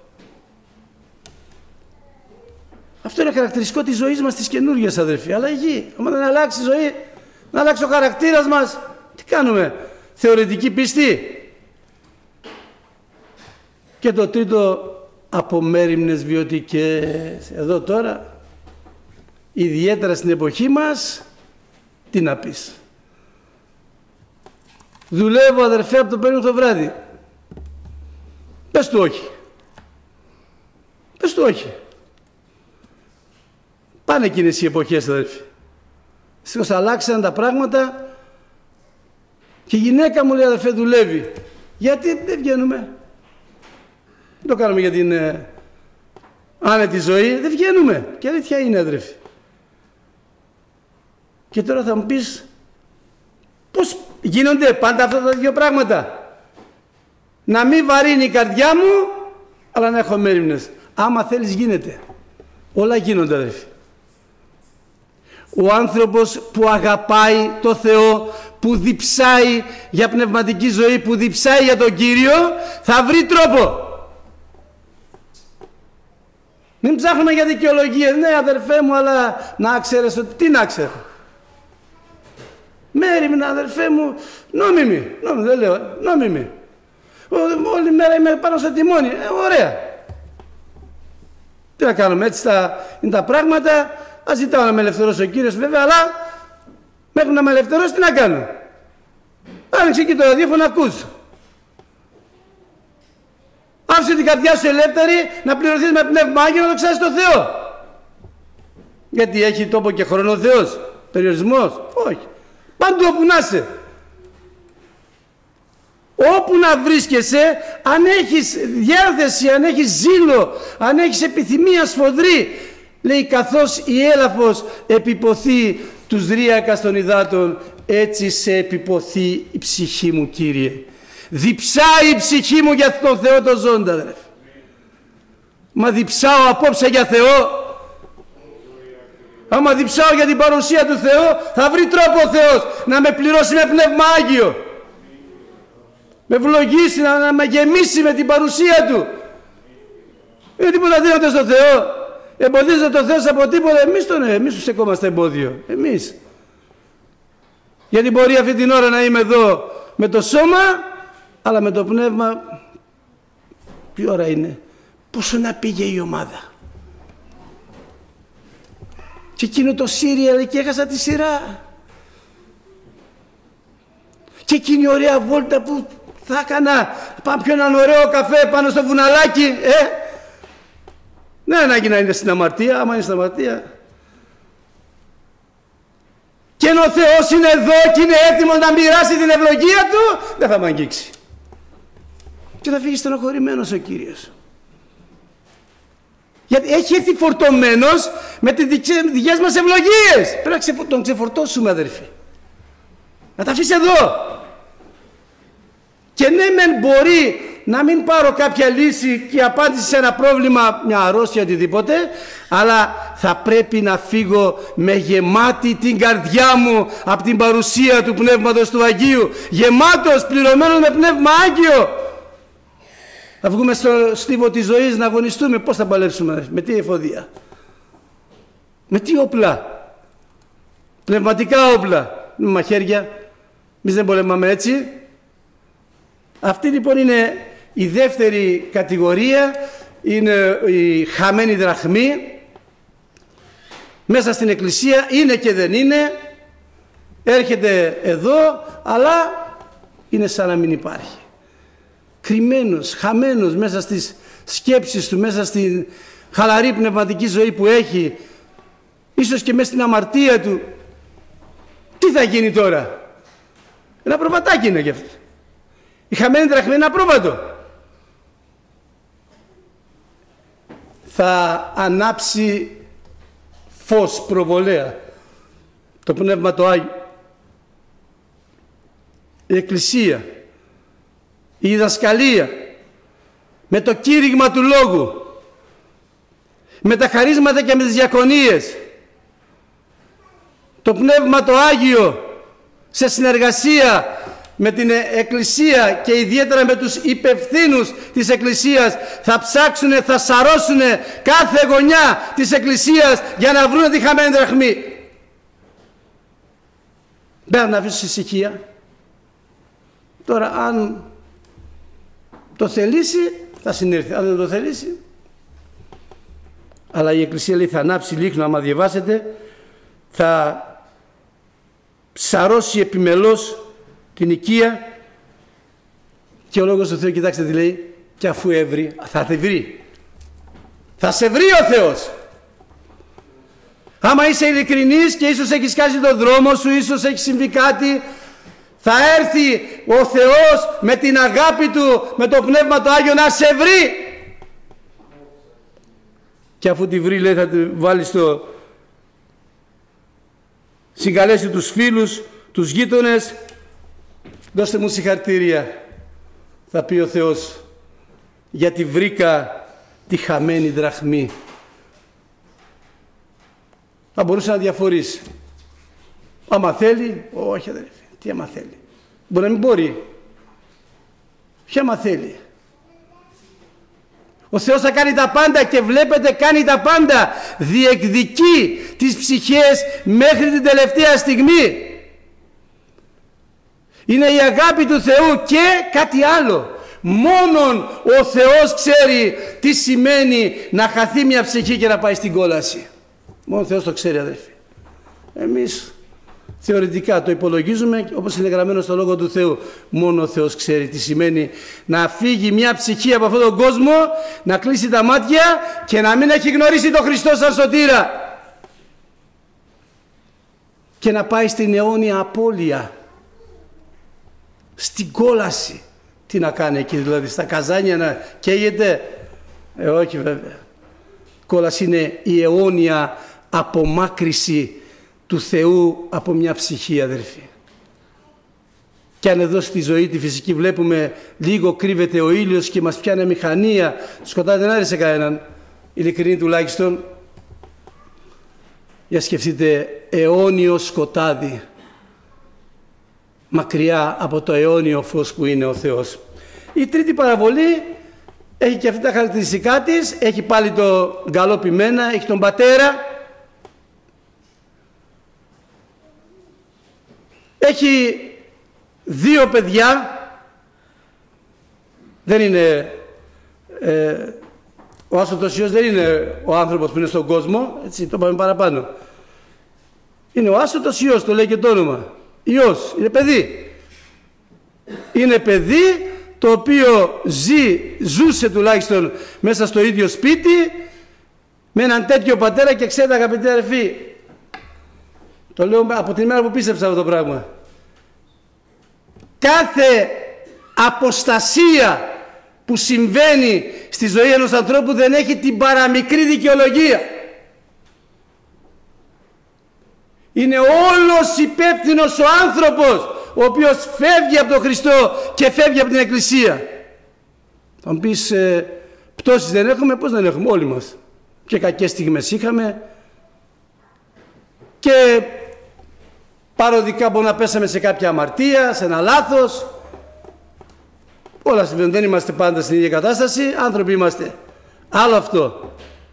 Αυτό είναι χαρακτηριστικό της ζωής μας, της καινούργιας, αδερφοί. Αλλαγή. Αν δεν αλλάξει η ζωή, να αλλάξει ο χαρακτήρας μας, τι κάνουμε? Θεωρητική πίστη. Και το τρίτο, απομέριμνες βιωτικές. Εδώ τώρα, ιδιαίτερα στην εποχή μας, τι να πεις? Δουλεύω, αδερφέ, από το πρωί το βράδυ. Πες του όχι. Πες του όχι. Πάνε εκείνες οι εποχές, αδερφοί. Δυστυχώς αλλάξαν τα πράγματα. Και η γυναίκα μου, λέει, αδερφέ, δουλεύει. Γιατί δεν βγαίνουμε? Δεν το κάνουμε για την ε, άνετη ζωή. Δεν βγαίνουμε. Και αλήθεια είναι, αδερφοί. Και τώρα θα μου πεις, πώς γίνονται πάντα αυτά τα δύο πράγματα? Να μην βαρύνει η καρδιά μου, αλλά να έχω μέριμνες. Άμα θέλεις, γίνεται. Όλα γίνονται, αδερφοί. Ο άνθρωπος που αγαπάει το Θεό, που διψάει για πνευματική ζωή, που διψάει για τον Κύριο, θα βρει τρόπο. Μην ψάχνουμε για δικαιολογίες. Ναι, αδερφέ μου, αλλά να ξέρεις ότι... Τι να ξέρω? Μέριμνα, αδερφέ μου, νόμιμη. Νόμιμη, δεν λέω, νόμιμη. Όλη μέρα είμαι πάνω στο τιμόνι. Ε, ωραία. Τι να κάνουμε, έτσι τα, είναι τα πράγματα. Ας ζητάω να με ελευθερώσει ο Κύριος, βέβαια, αλλά μέχρι να με ελευθερώσει, τι να κάνω? Άνοιξε εκεί το ραδιόφωνο να ακούς. Άφησε την καρδιά σου ελεύθερη να πληρωθείς με πνεύμα Άγιο, να το ξέρεις το Θεό. Γιατί έχει τόπο και χρόνο ο Θεός? Περιορισμός? Όχι. Παντού όπου να είσαι. Όπου να βρίσκεσαι, αν έχεις διάθεση, αν έχεις ζήλο, αν έχεις επιθυμία σφοδρή, λέει, καθώς η έλαφος επιποθεί τους δρύακας των υδάτων, έτσι σε επιποθεί η ψυχή μου, Κύριε. Διψάει η ψυχή μου για τον Θεό το ζώντα, ρε. Μα διψάω απόψε για Θεό? Άμα διψάω για την παρουσία του Θεού, θα βρει τρόπο ο Θεός να με πληρώσει με πνεύμα Άγιο, με ευλογήσει, να, να με γεμίσει με την παρουσία Του. Δεν τίποτα δίνονται στο Θεό. Εμποδίζεται το Θεός από τίποτα. Εμείς τον εμείς τους στεκόμαστε εμπόδιο. Εμείς. Γιατί μπορεί αυτή την ώρα να είμαι εδώ με το σώμα, αλλά με το πνεύμα, τι ώρα είναι? Πόσο να πήγε η ομάδα? Και εκείνο το σύριαλ και έχασα τη σειρά. Και εκείνη η ωραία βόλτα που θα έκανα, πάω πιω έναν ωραίο καφέ πάνω στο βουναλάκι, ε! Δεν ανάγκη να είναι στην αμαρτία, άμα είναι στην αμαρτία. Και ενώ ο Θεός είναι εδώ και είναι έτοιμος να μοιράσει την ευλογία Του, δεν θα με αγγίξει. Και θα φύγει στενοχωρημένος ο Κύριος. Γιατί έχει έρθει φορτωμένος με τις δικές μας ευλογίες. Πρέπει να τον ξεφορτώσουμε, αδερφοί. Να τα αφήσει εδώ. Και ναι, μεν μπορεί να μην πάρω κάποια λύση και απάντηση σε ένα πρόβλημα, μια αρρώστια, οτιδήποτε, αλλά θα πρέπει να φύγω με γεμάτη την καρδιά μου από την παρουσία του Πνεύματος του Αγίου, γεμάτος, πληρωμένος με Πνεύμα Άγιο. Και να φύγεις στενοχωρημένος, ο Κύριος. Γιατί έχει έρθει φορτωμένος με τις δικές μας ευλογίες. Πρέπει να ξεφορτώσουμε, αδερφοί. Να τα αφήσει εδώ. Και ναι, μεν μπορεί να μην πάρω κάποια λύση και απάντηση σε ένα πρόβλημα, μια αρρώστια, οτιδήποτε, αλλά θα πρέπει να φύγω με γεμάτη την καρδιά μου από την παρουσία του Πνεύματος του Αγίου, γεμάτος, πληρωμένος με Πνεύμα Άγιο. Θα βγούμε στο στίβο της ζωής να αγωνιστούμε. Πώς θα παλέψουμε, με τι εφοδία, με τι όπλα, πνευματικά όπλα, με μαχαίρια. Εμείς δεν πολεμάμε έτσι. Αυτή λοιπόν είναι η δεύτερη κατηγορία, είναι η χαμένη δραχμή. Μέσα στην εκκλησία είναι και δεν είναι, έρχεται εδώ αλλά είναι σαν να μην υπάρχει, κρυμμένος, χαμένος μέσα στις σκέψεις του, μέσα στην χαλαρή πνευματική ζωή που έχει, ίσως και μέσα στην αμαρτία του. Τι θα γίνει τώρα? Ένα προβατάκι είναι γι' αυτό. Η χαμένη δραχμή είναι ένα πρόβατο. Θα ανάψει φως προβολέα το Πνεύμα το Άγιο, η Εκκλησία, η διδασκαλία, με το κήρυγμα του Λόγου, με τα χαρίσματα και με τις διακονίες, το Πνεύμα το Άγιο σε συνεργασία με την Εκκλησία και ιδιαίτερα με τους υπευθύνους της Εκκλησίας θα ψάξουνε, θα σαρώσουνε κάθε γωνιά της Εκκλησίας για να βρούνε τη χαμένη δραχμή. Δεν να αφήσω ησυχία. Τώρα αν το θελήσει θα συνέρθει, αν δεν το θελήσει. Αλλά η Εκκλησία λέει θα ανάψει λίχνο, άμα διαβάσετε, θα σαρώσει επιμελώς την οικία. Και ο Λόγος του Θεού, κοιτάξτε τι λέει, και αφού έβρει, θα τη βρει. Θα σε βρει ο Θεός. Άμα είσαι ειλικρινής και ίσως έχεις χάσει τον δρόμο σου, ίσως έχει συμβεί κάτι, θα έρθει ο Θεός με την αγάπη Του, με το Πνεύμα το Άγιο να σε βρει. Και αφού τη βρει, λέει, θα τη βάλει στο... συγκαλέσει τους φίλους, τους γείτονες, δώστε μου συγχαρητήρια, θα πει ο Θεός, γιατί βρήκα τη χαμένη δραχμή. Θα μπορούσε να διαφορήσει. Άμα θέλει, όχι αδερφέ, τι άμα θέλει. Μπορεί να μην μπορεί. Ποια άμα θέλει. Ο Θεός θα κάνει τα πάντα και βλέπετε κάνει τα πάντα. Διεκδικεί τις ψυχές μέχρι την τελευταία στιγμή. Είναι η αγάπη του Θεού και κάτι άλλο. Μόνον ο Θεός ξέρει τι σημαίνει να χαθεί μια ψυχή και να πάει στην κόλαση. Μόνο ο Θεός το ξέρει αδερφοί. Εμείς θεωρητικά το υπολογίζουμε όπως είναι γραμμένο στο Λόγο του Θεού. Μόνο ο Θεός ξέρει τι σημαίνει να φύγει μια ψυχή από αυτόν τον κόσμο, να κλείσει τα μάτια και να μην έχει γνωρίσει τον Χριστό σαν σωτήρα και να πάει στην αιώνια απώλεια, στην κόλαση. Τι να κάνει εκεί δηλαδή, στα καζάνια να καίγεται? Ε, όχι βέβαια. Κόλαση είναι η αιώνια απομάκρυση του Θεού από μια ψυχή αδερφοί. Και αν εδώ στη ζωή τη φυσική βλέπουμε λίγο κρύβεται ο ήλιος και μας πιάνει μηχανία, το σκοτάδι δεν άρεσε κανέναν, ειλικρινή τουλάχιστον. Για σκεφτείτε, αιώνιο σκοτάδι μακριά από το αιώνιο φως που είναι ο Θεός. Η τρίτη παραβολή έχει και αυτά τα χαρακτηριστικά της, έχει πάλι το γκαλό πιμένα, έχει τον πατέρα, έχει δύο παιδιά, δεν είναι ε, ο άστοτος Υιός δεν είναι ο άνθρωπος που είναι στον κόσμο, έτσι το πάμε παραπάνω, είναι ο άστοτος Υιός, το λέει και το όνομα. Υιός, είναι παιδί. Είναι παιδί το οποίο ζει, ζούσε τουλάχιστον μέσα στο ίδιο σπίτι με έναν τέτοιο πατέρα και ξέρετε αγαπητοί αδερφοί, το λέω από την ημέρα που πίστεψα αυτό το πράγμα, κάθε αποστασία που συμβαίνει στη ζωή ενός ανθρώπου δεν έχει την παραμικρή δικαιολογία. Είναι όλος υπεύθυνος ο άνθρωπος ο οποίος φεύγει από τον Χριστό και φεύγει από την Εκκλησία. Θα μου πεις ε, πτώσεις δεν έχουμε, πώς δεν έχουμε όλοι μας. Και κακές στιγμές είχαμε και παροδικά μπορεί να πέσαμε σε κάποια αμαρτία, σε ένα λάθος. Όλα συμβαίνουν, δεν είμαστε πάντα στην ίδια κατάσταση, άνθρωποι είμαστε. Άλλο αυτό.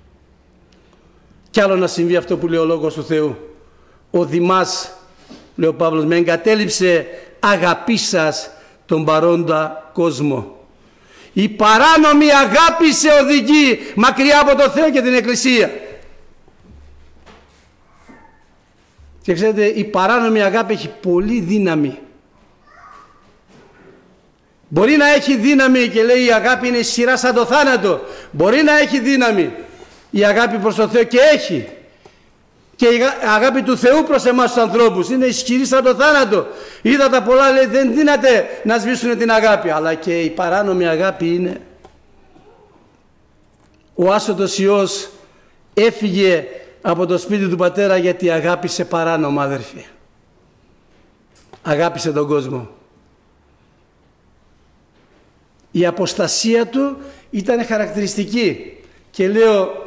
Κι άλλο να συμβεί αυτό που λέει ο Λόγος του Θεού. Ο Δημάς, λέει ο Παύλος, με εγκατέλειψε αγαπήσας τον παρόντα κόσμο. Η παράνομη αγάπη σε οδηγεί μακριά από το Θεό και την Εκκλησία. Και ξέρετε, η παράνομη αγάπη έχει πολύ δύναμη. Μπορεί να έχει δύναμη και λέει η αγάπη είναι ισχυρά σαν το θάνατο. Μπορεί να έχει δύναμη η αγάπη προς τον Θεό, και έχει. Και η αγάπη του Θεού προς εμάς τους ανθρώπους είναι ισχυρή σαν το θάνατο. Είδα τα πολλά, λέει, δεν δύναται να σβήσουν την αγάπη. Αλλά και η παράνομη αγάπη είναι. Ο άσωτος Υιός έφυγε από το σπίτι του πατέρα γιατί αγάπησε παράνομα, αδερφοί. Αγάπησε τον κόσμο. Η αποστασία του ήταν χαρακτηριστική. Και λέω,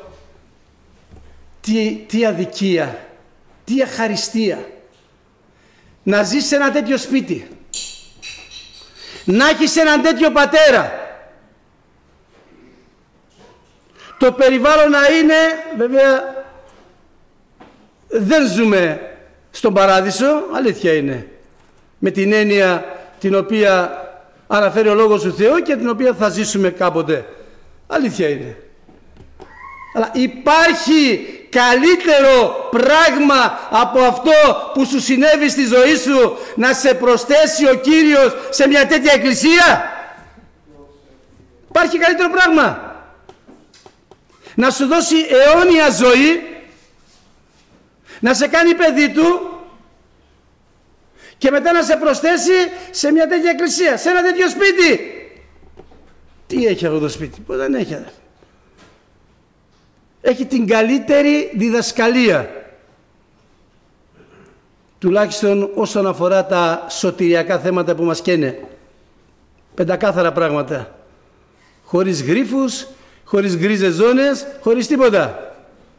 τι, τι αδικία, τι αχαριστία να ζεις σε ένα τέτοιο σπίτι, να έχεις έναν τέτοιο πατέρα, το περιβάλλον να είναι, βέβαια δεν ζούμε στον παράδεισο, αλήθεια είναι, με την έννοια την οποία αναφέρει ο Λόγος του Θεού και την οποία θα ζήσουμε κάποτε, αλήθεια είναι. Αλλά υπάρχει καλύτερο πράγμα από αυτό που σου συνέβη στη ζωή σου, να σε προσθέσει ο Κύριος σε μια τέτοια εκκλησία? Υπάρχει καλύτερο πράγμα? Να σου δώσει αιώνια ζωή, να σε κάνει παιδί του και μετά να σε προσθέσει σε μια τέτοια εκκλησία, σε ένα τέτοιο σπίτι. Τι έχει αυτό το σπίτι? Που δεν έχει, αδερφέ. Έχει την καλύτερη διδασκαλία, τουλάχιστον όσον αφορά τα σωτηριακά θέματα που μας καίνε. Πεντακάθαρα πράγματα, χωρίς γρίφους, χωρίς γκρίζες ζώνες, χωρίς τίποτα.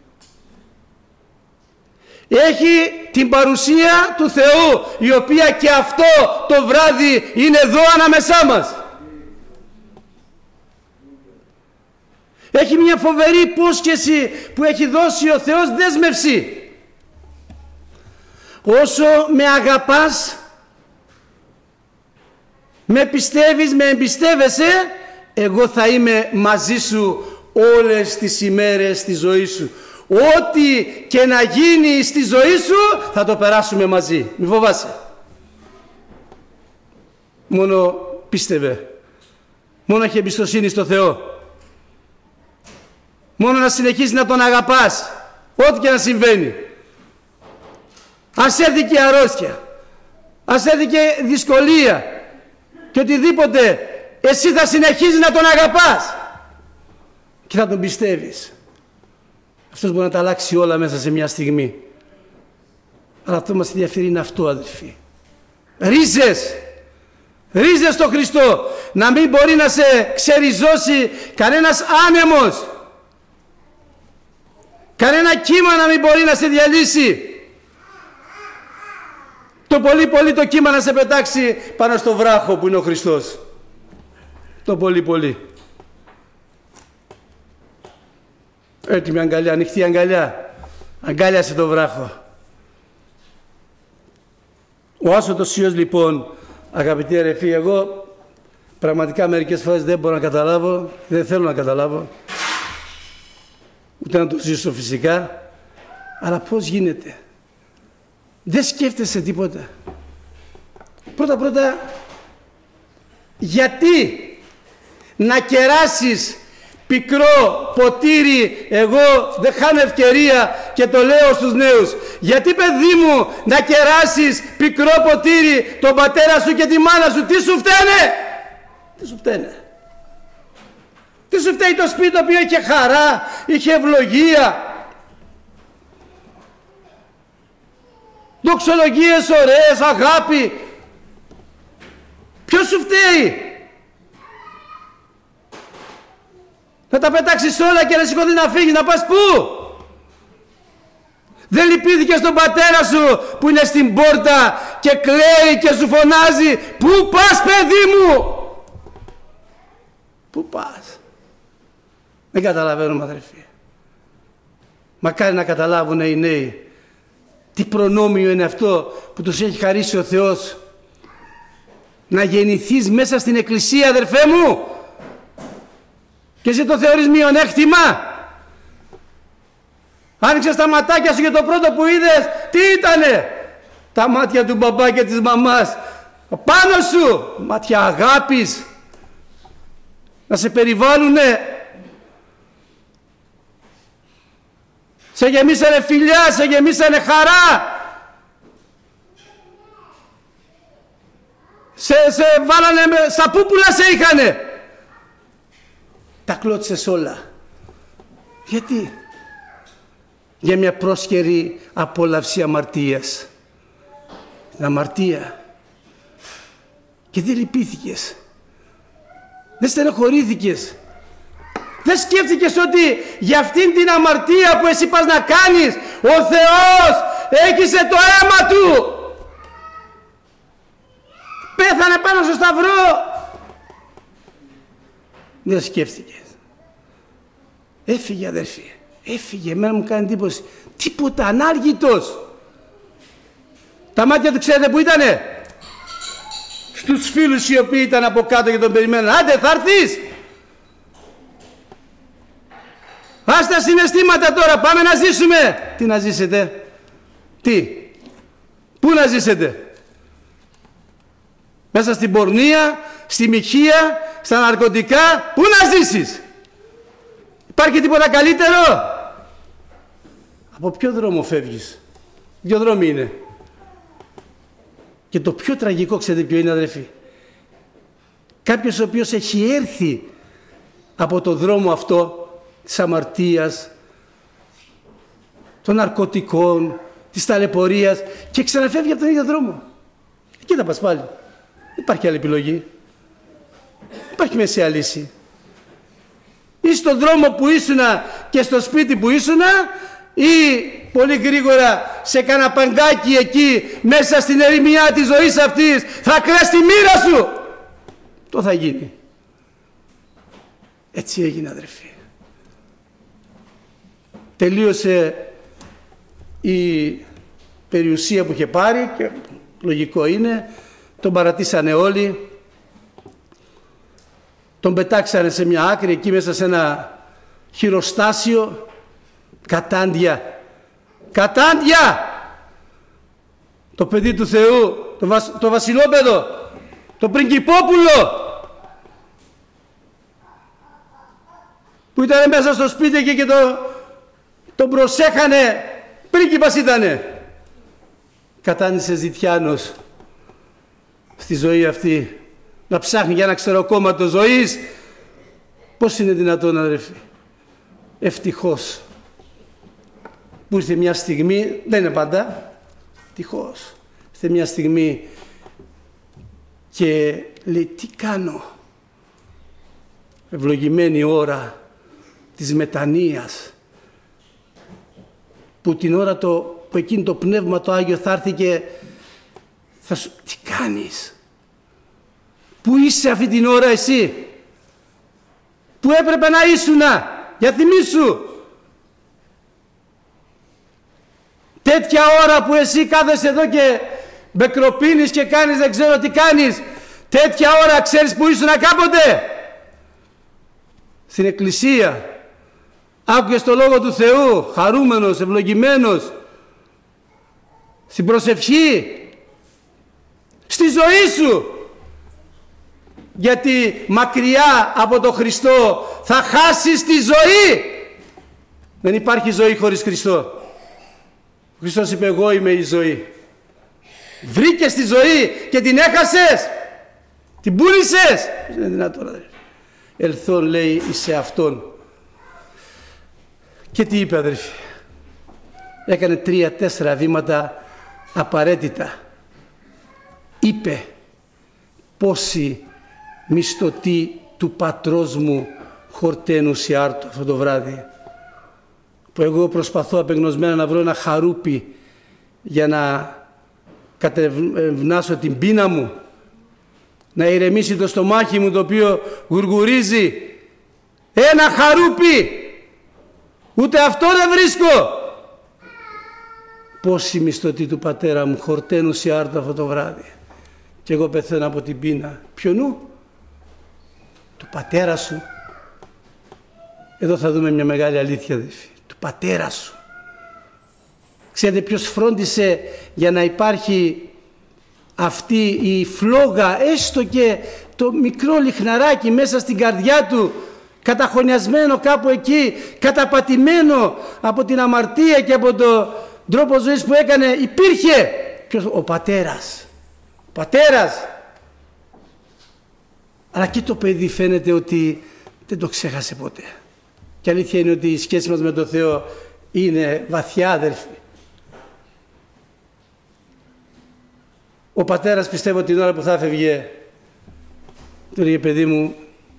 Έχει την παρουσία του Θεού, η οποία και αυτό το βράδυ είναι εδώ ανάμεσά μας. Έχει μια φοβερή υπόσχεση που έχει δώσει ο Θεός, δέσμευση. Όσο με αγαπάς, με πιστεύεις, με εμπιστεύεσαι, εγώ θα είμαι μαζί σου όλες τις ημέρες της ζωής σου. Ό,τι και να γίνει στη ζωή σου θα το περάσουμε μαζί. Μη φοβάσαι. Μόνο πίστευε. Μόνο έχει εμπιστοσύνη στο Θεό. Μόνο να συνεχίσεις να τον αγαπάς, ό,τι και να συμβαίνει. Ας έρθει και αρρώστια, ας έρθει και δυσκολία και οτιδήποτε, εσύ θα συνεχίσεις να τον αγαπάς και θα τον πιστεύεις. Αυτός μπορεί να τα αλλάξει όλα μέσα σε μια στιγμή. Αλλά αυτό μας ενδιαφέρει είναι αυτό, αδελφοί. Ρίζες, ρίζες στο Χριστό. Να μην μπορεί να σε ξεριζώσει κανένας άνεμος, κανένα κύμα να μην μπορεί να σε διαλύσει. Το πολύ πολύ το κύμα να σε πετάξει πάνω στο βράχο που είναι ο Χριστός. Το πολύ πολύ. Έτοιμη αγκαλιά, ανοιχτή αγκαλιά. Αγκάλιασε το βράχο. Ο άσωτος Υιός λοιπόν, αγαπητοί αδερφοί, εγώ πραγματικά μερικές φορές δεν μπορώ να καταλάβω, δεν θέλω να καταλάβω, ούτε να το ζήσω φυσικά, αλλά πώς γίνεται? Δεν σκέφτεσαι τίποτα. Πρώτα πρώτα, γιατί να κεράσεις πικρό ποτήρι? Εγώ δεν χάνω ευκαιρία και το λέω στους νέους. Γιατί, παιδί μου, να κεράσεις πικρό ποτήρι τον πατέρα σου και τη μάνα σου? Τι σου φταίνε? Τι σου φταίνε? Τι σου φταίει το σπίτι το οποίο είχε χαρά, είχε ευλογία, δοξολογίες ωραίες, αγάπη? Ποιος σου φταίει? Να τα πετάξεις όλα και να σηκωθείς να φύγεις, να πας πού? Δεν λυπήθηκες στον πατέρα σου που είναι στην πόρτα και κλαίει και σου φωνάζει? Πού πας, παιδί μου? Πού πας? Δεν καταλαβαίνουμε, αδερφοί. Μακάρι να καταλάβουν οι νέοι τι προνόμιο είναι αυτό που τους έχει χαρίσει ο Θεός. Να γεννηθείς μέσα στην εκκλησία, αδερφέ μου, και εσύ το θεωρείς μειονέκτημα. Άνοιξες τα ματάκια σου και το πρώτο που είδες τι ήτανε? Τα μάτια του μπαμπά και της μαμάς πάνω σου, μάτια αγάπης, να σε περιβάλλουνε. Σε γεμίσανε φιλιά, σε γεμίσανε χαρά, σε, σε βάλανε, στα πούπουλα σε είχανε. Τα κλώτσες όλα. Γιατί? Για μια πρόσχερη απόλαυση αμαρτίας. Την αμαρτία. Και δεν λυπήθηκες. Δεν στενοχωρήθηκες. Δεν σκέφτηκες ότι για αυτήν την αμαρτία που εσύ πας να κάνεις, ο Θεός έκυσε το αίμα Του. Πέθανε πάνω στο σταυρό. Δεν σκέφτηκες. Έφυγε, αδέρφη. Έφυγε. Εμένα μου κάνει εντύπωση. Τίποτα, ανάργητος. Τα μάτια του ξέρετε που ήτανε? Στους φίλους οι οποίοι ήταν από κάτω και τον περιμέναν. Άντε, θα έρθεις. Ας τα συναισθήματα τώρα, πάμε να ζήσουμε. Τι να ζήσετε? Τι? Πού να ζήσετε? Μέσα στην πορνεία, στη μοιχεία, στα ναρκωτικά? Πού να ζήσεις? Υπάρχει τίποτα καλύτερο? Από ποιο δρόμο φεύγεις? Ποιο δρόμο είναι? Και το πιο τραγικό, ξέρετε ποιο είναι, αδερφοί? Κάποιος ο οποίος έχει έρθει από το δρόμο αυτό της αμαρτίας, των ναρκωτικών, της ταλαιπωρίας, και ξαναφεύγει από τον ίδιο δρόμο. Εκεί θα πας πάλι. Δεν υπάρχει άλλη επιλογή. Δεν υπάρχει μεσαία λύση. Ή στον δρόμο που ήσουνα και στο σπίτι που ήσουνα, ή πολύ γρήγορα σε κάνα παγκάκι εκεί μέσα στην ερημιά της ζωής αυτής θα κλαις τη μοίρα σου. Το θα γίνει. Έτσι έγινε, αδερφοί. Τελείωσε η περιουσία που είχε πάρει και λογικό είναι, τον παρατήσανε όλοι, τον πετάξανε σε μια άκρη εκεί μέσα σε ένα χειροστάσιο. Κατάντια, κατάντια, το παιδί του Θεού, το, βασ, το βασιλόπεδο, το πριγκιπόπουλο που ήταν μέσα στο σπίτι εκεί και το, τον προσέχανε, πρίγκιπας ήτανε. Κατάντησε ζητιάνος στη ζωή αυτή, να ψάχνει για ένα ξεροκόμματο ζωής. Πώς είναι δυνατόν, αδερφοί? Ευτυχώς που ήρθε μια στιγμή, δεν είναι πάντα, ευτυχώς, ήρθε μια στιγμή και λέει, τι κάνω? Ευλογημένη ώρα της μετανοίας, που την ώρα το, που εκείνο το Πνεύμα το Άγιο θα έρθει και θα σου, τι κάνεις? Πού είσαι αυτή την ώρα εσύ? Πού έπρεπε να ήσουνα? Για θυμήσου. Τέτοια ώρα που εσύ κάθεσαι εδώ και μπεκροπίνεις και κάνεις δεν ξέρω τι κάνεις, τέτοια ώρα ξέρεις που ήσουνα κάποτε? Στην εκκλησία. Άκουγες το Λόγο του Θεού, χαρούμενος, ευλογημένος, στην προσευχή, στη ζωή σου. Γιατί μακριά από τον Χριστό θα χάσεις τη ζωή. Δεν υπάρχει ζωή χωρίς Χριστό. Ο Χριστός είπε, εγώ είμαι η ζωή. Βρήκες τη ζωή και την έχασες? Την πούλησες? Είναι δυνατόν? Ελθόν, λέει, σε αυτόν. Και τι είπε, αδερφοί? Έκανε τρία-τέσσερα βήματα απαραίτητα. Είπε, πόσοι μισθωτοί του πατρός μου χορταίνουν σε άρτο αυτό το βράδυ, που εγώ προσπαθώ απεγνωσμένα να βρω ένα χαρούπι για να κατευνάσω την πείνα μου. να ηρεμήσει το στομάχι μου το οποίο γουργουρίζει. Ένα χαρούπι, ούτε αυτό δεν βρίσκω. Πόσοι μισθωτοί του πατέρα μου χορταίνουν σε άρτα αυτό το βράδυ και εγώ πεθαίνω από την πείνα. Ποιονού? Του πατέρα σου. Εδώ θα δούμε μια μεγάλη αλήθεια, αδελφοί. Του πατέρα σου. Ξέρετε ποιος φρόντισε για να υπάρχει αυτή η φλόγα, έστω και το μικρό λιχναράκι μέσα στην καρδιά του, καταχωνιασμένο κάπου εκεί, καταπατημένο από την αμαρτία και από τον τρόπο ζωής που έκανε, υπήρχε. Ποιος? Ο πατέρας. Ο πατέρας. Αλλά και το παιδί φαίνεται ότι δεν το ξέχασε ποτέ. Και αλήθεια είναι ότι η σχέση μας με τον Θεό είναι βαθιά, αδελφοί. Ο πατέρας, πιστεύω, την ώρα που θα έφευγε, του έλεγε, παιδί μου,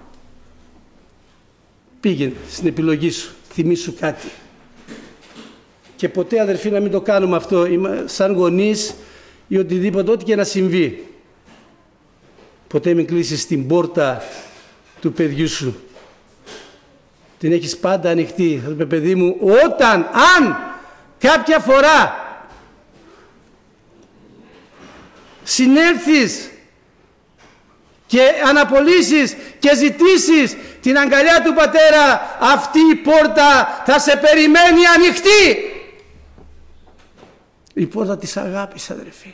πήγαινε στην επιλογή σου, θυμήσου κάτι. Και ποτέ, αδελφοί, να μην το κάνουμε αυτό, σαν γονείς ή οτιδήποτε, ό,τι και να συμβεί. Ποτέ μην κλείσεις την πόρτα του παιδιού σου. Την έχεις πάντα ανοιχτή. Θα του πει, παιδί μου, όταν, αν κάποια φορά συνέλθεις και αναπολύσεις και ζητήσεις την αγκαλιά του πατέρα, αυτή η πόρτα θα σε περιμένει ανοιχτή. Η πόρτα της αγάπης, αδερφοί.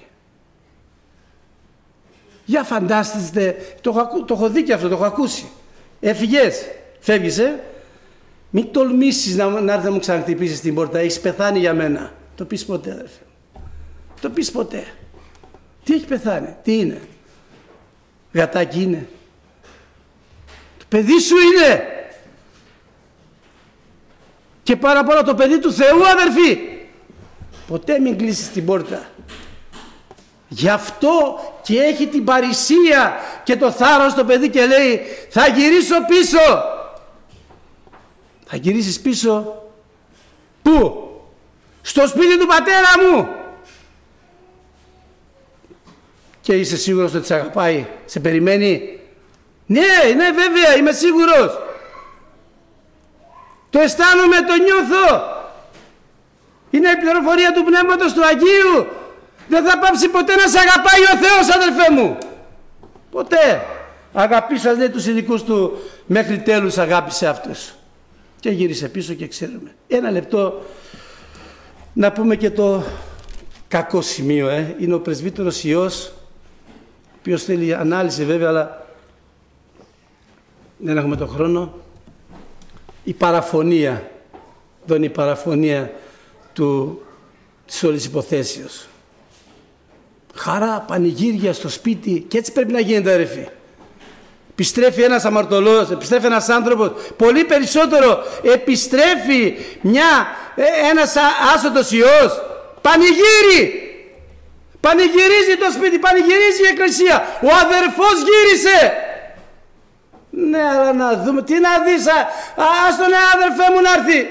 Για φαντάστηστε, το έχω, το έχω δει και αυτό, το έχω ακούσει. Έφυγες, φεύγεις, ε? Μην τολμήσεις να, να έρθει να μου ξαναχτυπήσεις την πόρτα. Έχεις πεθάνει για μένα. Το πεις ποτέ, αδερφέ. Το πεις ποτέ. Τι έχει πεθάνει, τι είναι? Γατάκι είναι? Το παιδί σου είναι. Και πάρα πολλά το παιδί του Θεού, αδερφοί. Ποτέ μην κλείσεις την πόρτα. Γι' αυτό και έχει την παρησία και το θάρρος το παιδί και λέει, θα γυρίσω πίσω. Θα γυρίσεις πίσω? Πού? Στο σπίτι του πατέρα μου. Και είσαι σίγουρος ότι σε αγαπάει, σε περιμένει? Ναι, ναι, βέβαια, είμαι σίγουρος. Το αισθάνομαι, το νιώθω. Είναι η πληροφορία του Πνεύματος του Αγίου. Δεν θα πάψει ποτέ να σε αγαπάει ο Θεός, αδελφέ μου. Ποτέ. Αγαπήσας, λέει, τους ειδικούς του, μέχρι τέλους αγάπησε αυτούς. Και γύρισε πίσω και ξέρουμε. Ένα λεπτό να πούμε και το κακό σημείο. Ε. Είναι ο πρεσβύτερος Υιός, ο οποίος θέλει ανάλυση βέβαια, αλλά δεν έχουμε τον χρόνο. Η παραφωνία. Εδώ είναι η παραφωνία του, της όλης υποθέσεως. Χαρά, πανηγύρια στο σπίτι, και έτσι πρέπει να γίνεται, αδερφοί. Επιστρέφει ένας αμαρτωλός, επιστρέφει ένας άνθρωπος, πολύ περισσότερο επιστρέφει μια, ένας άσωτος Υιός. Πανηγύρι! Πανηγυρίζει το σπίτι, πανηγυρίζει η εκκλησία. Ο αδερφός γύρισε. Ναι, αλλά να δούμε, τι να δεις, α, ας τον αδερφέ μου να έρθει.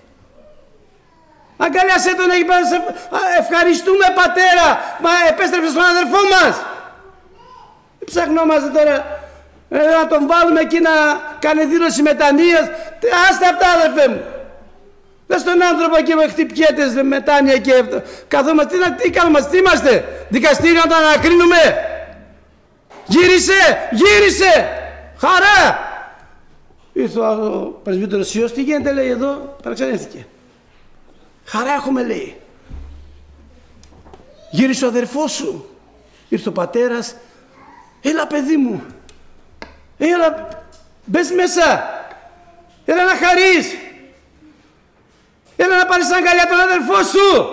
Αγκαλιάσέ τον εκεί πέρα, ευχαριστούμε πατέρα, μα επέστρεψε στον αδερφό μας. Ψαχνόμαστε τώρα ε, να τον βάλουμε εκεί να κάνει δήλωση μετανοίας. Άστα αυτά, αδερφέ μου. Δες στον άνθρωπο εκεί που χτυπιέται μετάνοια και καθόμαστε, τι, τι κάνουμε, τι είμαστε, δικαστήριο να τον ανακρίνουμε? Γύρισε, γύρισε, χαρά. Ήρθε ο πρεσβύτερος Υιός, τι γίνεται, λέει, εδώ, παραξενεύτηκε. Χαρά έχουμε, λέει. Γύρισε ο αδερφός σου. Ήρθε ο πατέρας. Έλα, παιδί μου. Έλα, μπες μέσα. Έλα να χαρείς. Έλα να πάρεις αγκαλιά τον αδερφό σου.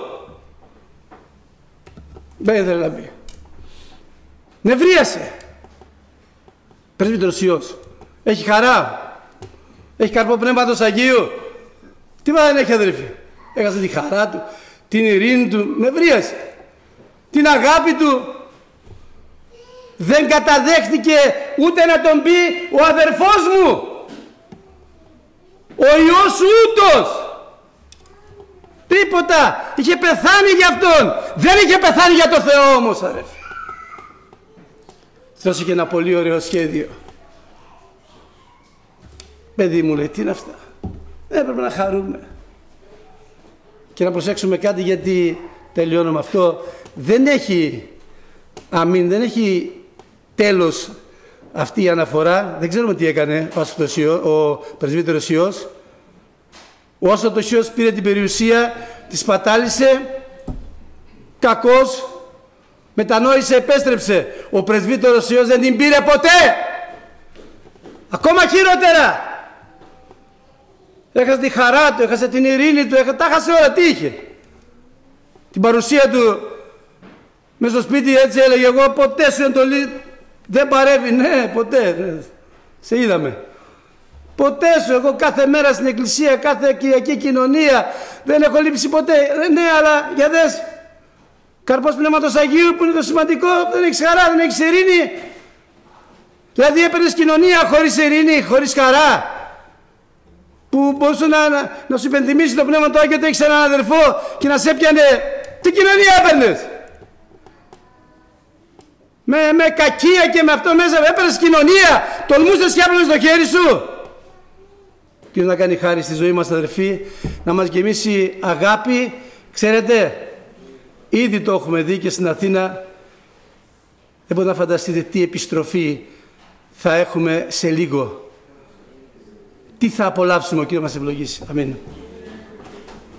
Δεν ήθελε να μπει. Νευρίασε. Πρεσβύτερος Υιός. Έχει χαρά. Έχει καρπό Πνεύματος Αγίου. Τι μα δεν έχει, αδερφοί? Έχασε τη χαρά του, την ειρήνη του, νευρίασε. Την αγάπη του. Δεν καταδέχτηκε ούτε να τον πει ο αδερφός μου. Ο Υιός σου ούτως. Τίποτα. Είχε πεθάνει για αυτόν. Δεν είχε πεθάνει για το Θεό όμως, αδερφοί. Δώσε και ένα πολύ ωραίο σχέδιο. Παιδί μου, λέει, τι είναι αυτά. Δεν έπρεπε να χαρούμε. Και να προσέξουμε κάτι, γιατί τελειώνω με αυτό. Δεν έχει, αμήν, δεν έχει τέλος αυτή η αναφορά. Δεν ξέρουμε τι έκανε ο πρεσβύτερος Υιός. Όσο το Υιός πήρε την περιουσία, τη σπατάλησε, κακός, μετανόησε, επέστρεψε. Ο πρεσβύτερος Υιός δεν την πήρε ποτέ. Ακόμα χειρότερα. Έχασε τη χαρά του, έχασε την ειρήνη του, έχασε, τα έχασε όλα. Τι είχε? Την παρουσία του μες στο σπίτι, έτσι έλεγε, εγώ ποτέ σου εντολή δεν παρεύει. Ναι, ποτέ. Ναι. Σε είδαμε. Ποτέ σου, εγώ κάθε μέρα στην εκκλησία, κάθε Κυριακή κοινωνία, δεν έχω λείψει ποτέ. Ναι, αλλά για δες, καρπός Πνεύματος Αγίου που είναι το σημαντικό, δεν έχεις χαρά, δεν έχεις ειρήνη. Δηλαδή έπαιρνες κοινωνία χωρίς ειρήνη, χωρίς χαρά, που μπορούσε να, να, να σου υπενθυμίσει το Πνεύμα του Άγιο ότι έχεις έναν αδερφό και να σε έπιανε. Τι κοινωνία έπαιρνες? Με, με κακία και με αυτό μέσα έπαιρνες κοινωνία, τολμούσες και άπλωνες το χέρι σου. Και να κάνει χάρη στη ζωή μας, αδερφοί, να μας γεμίσει αγάπη. Ξέρετε, ήδη το έχουμε δει και στην Αθήνα. Δεν μπορείτε να φανταστείτε τι επιστροφή θα έχουμε σε λίγο. Τι θα απολαύσουμε, ο Κύριος μας ευλογήσει. Αμήν.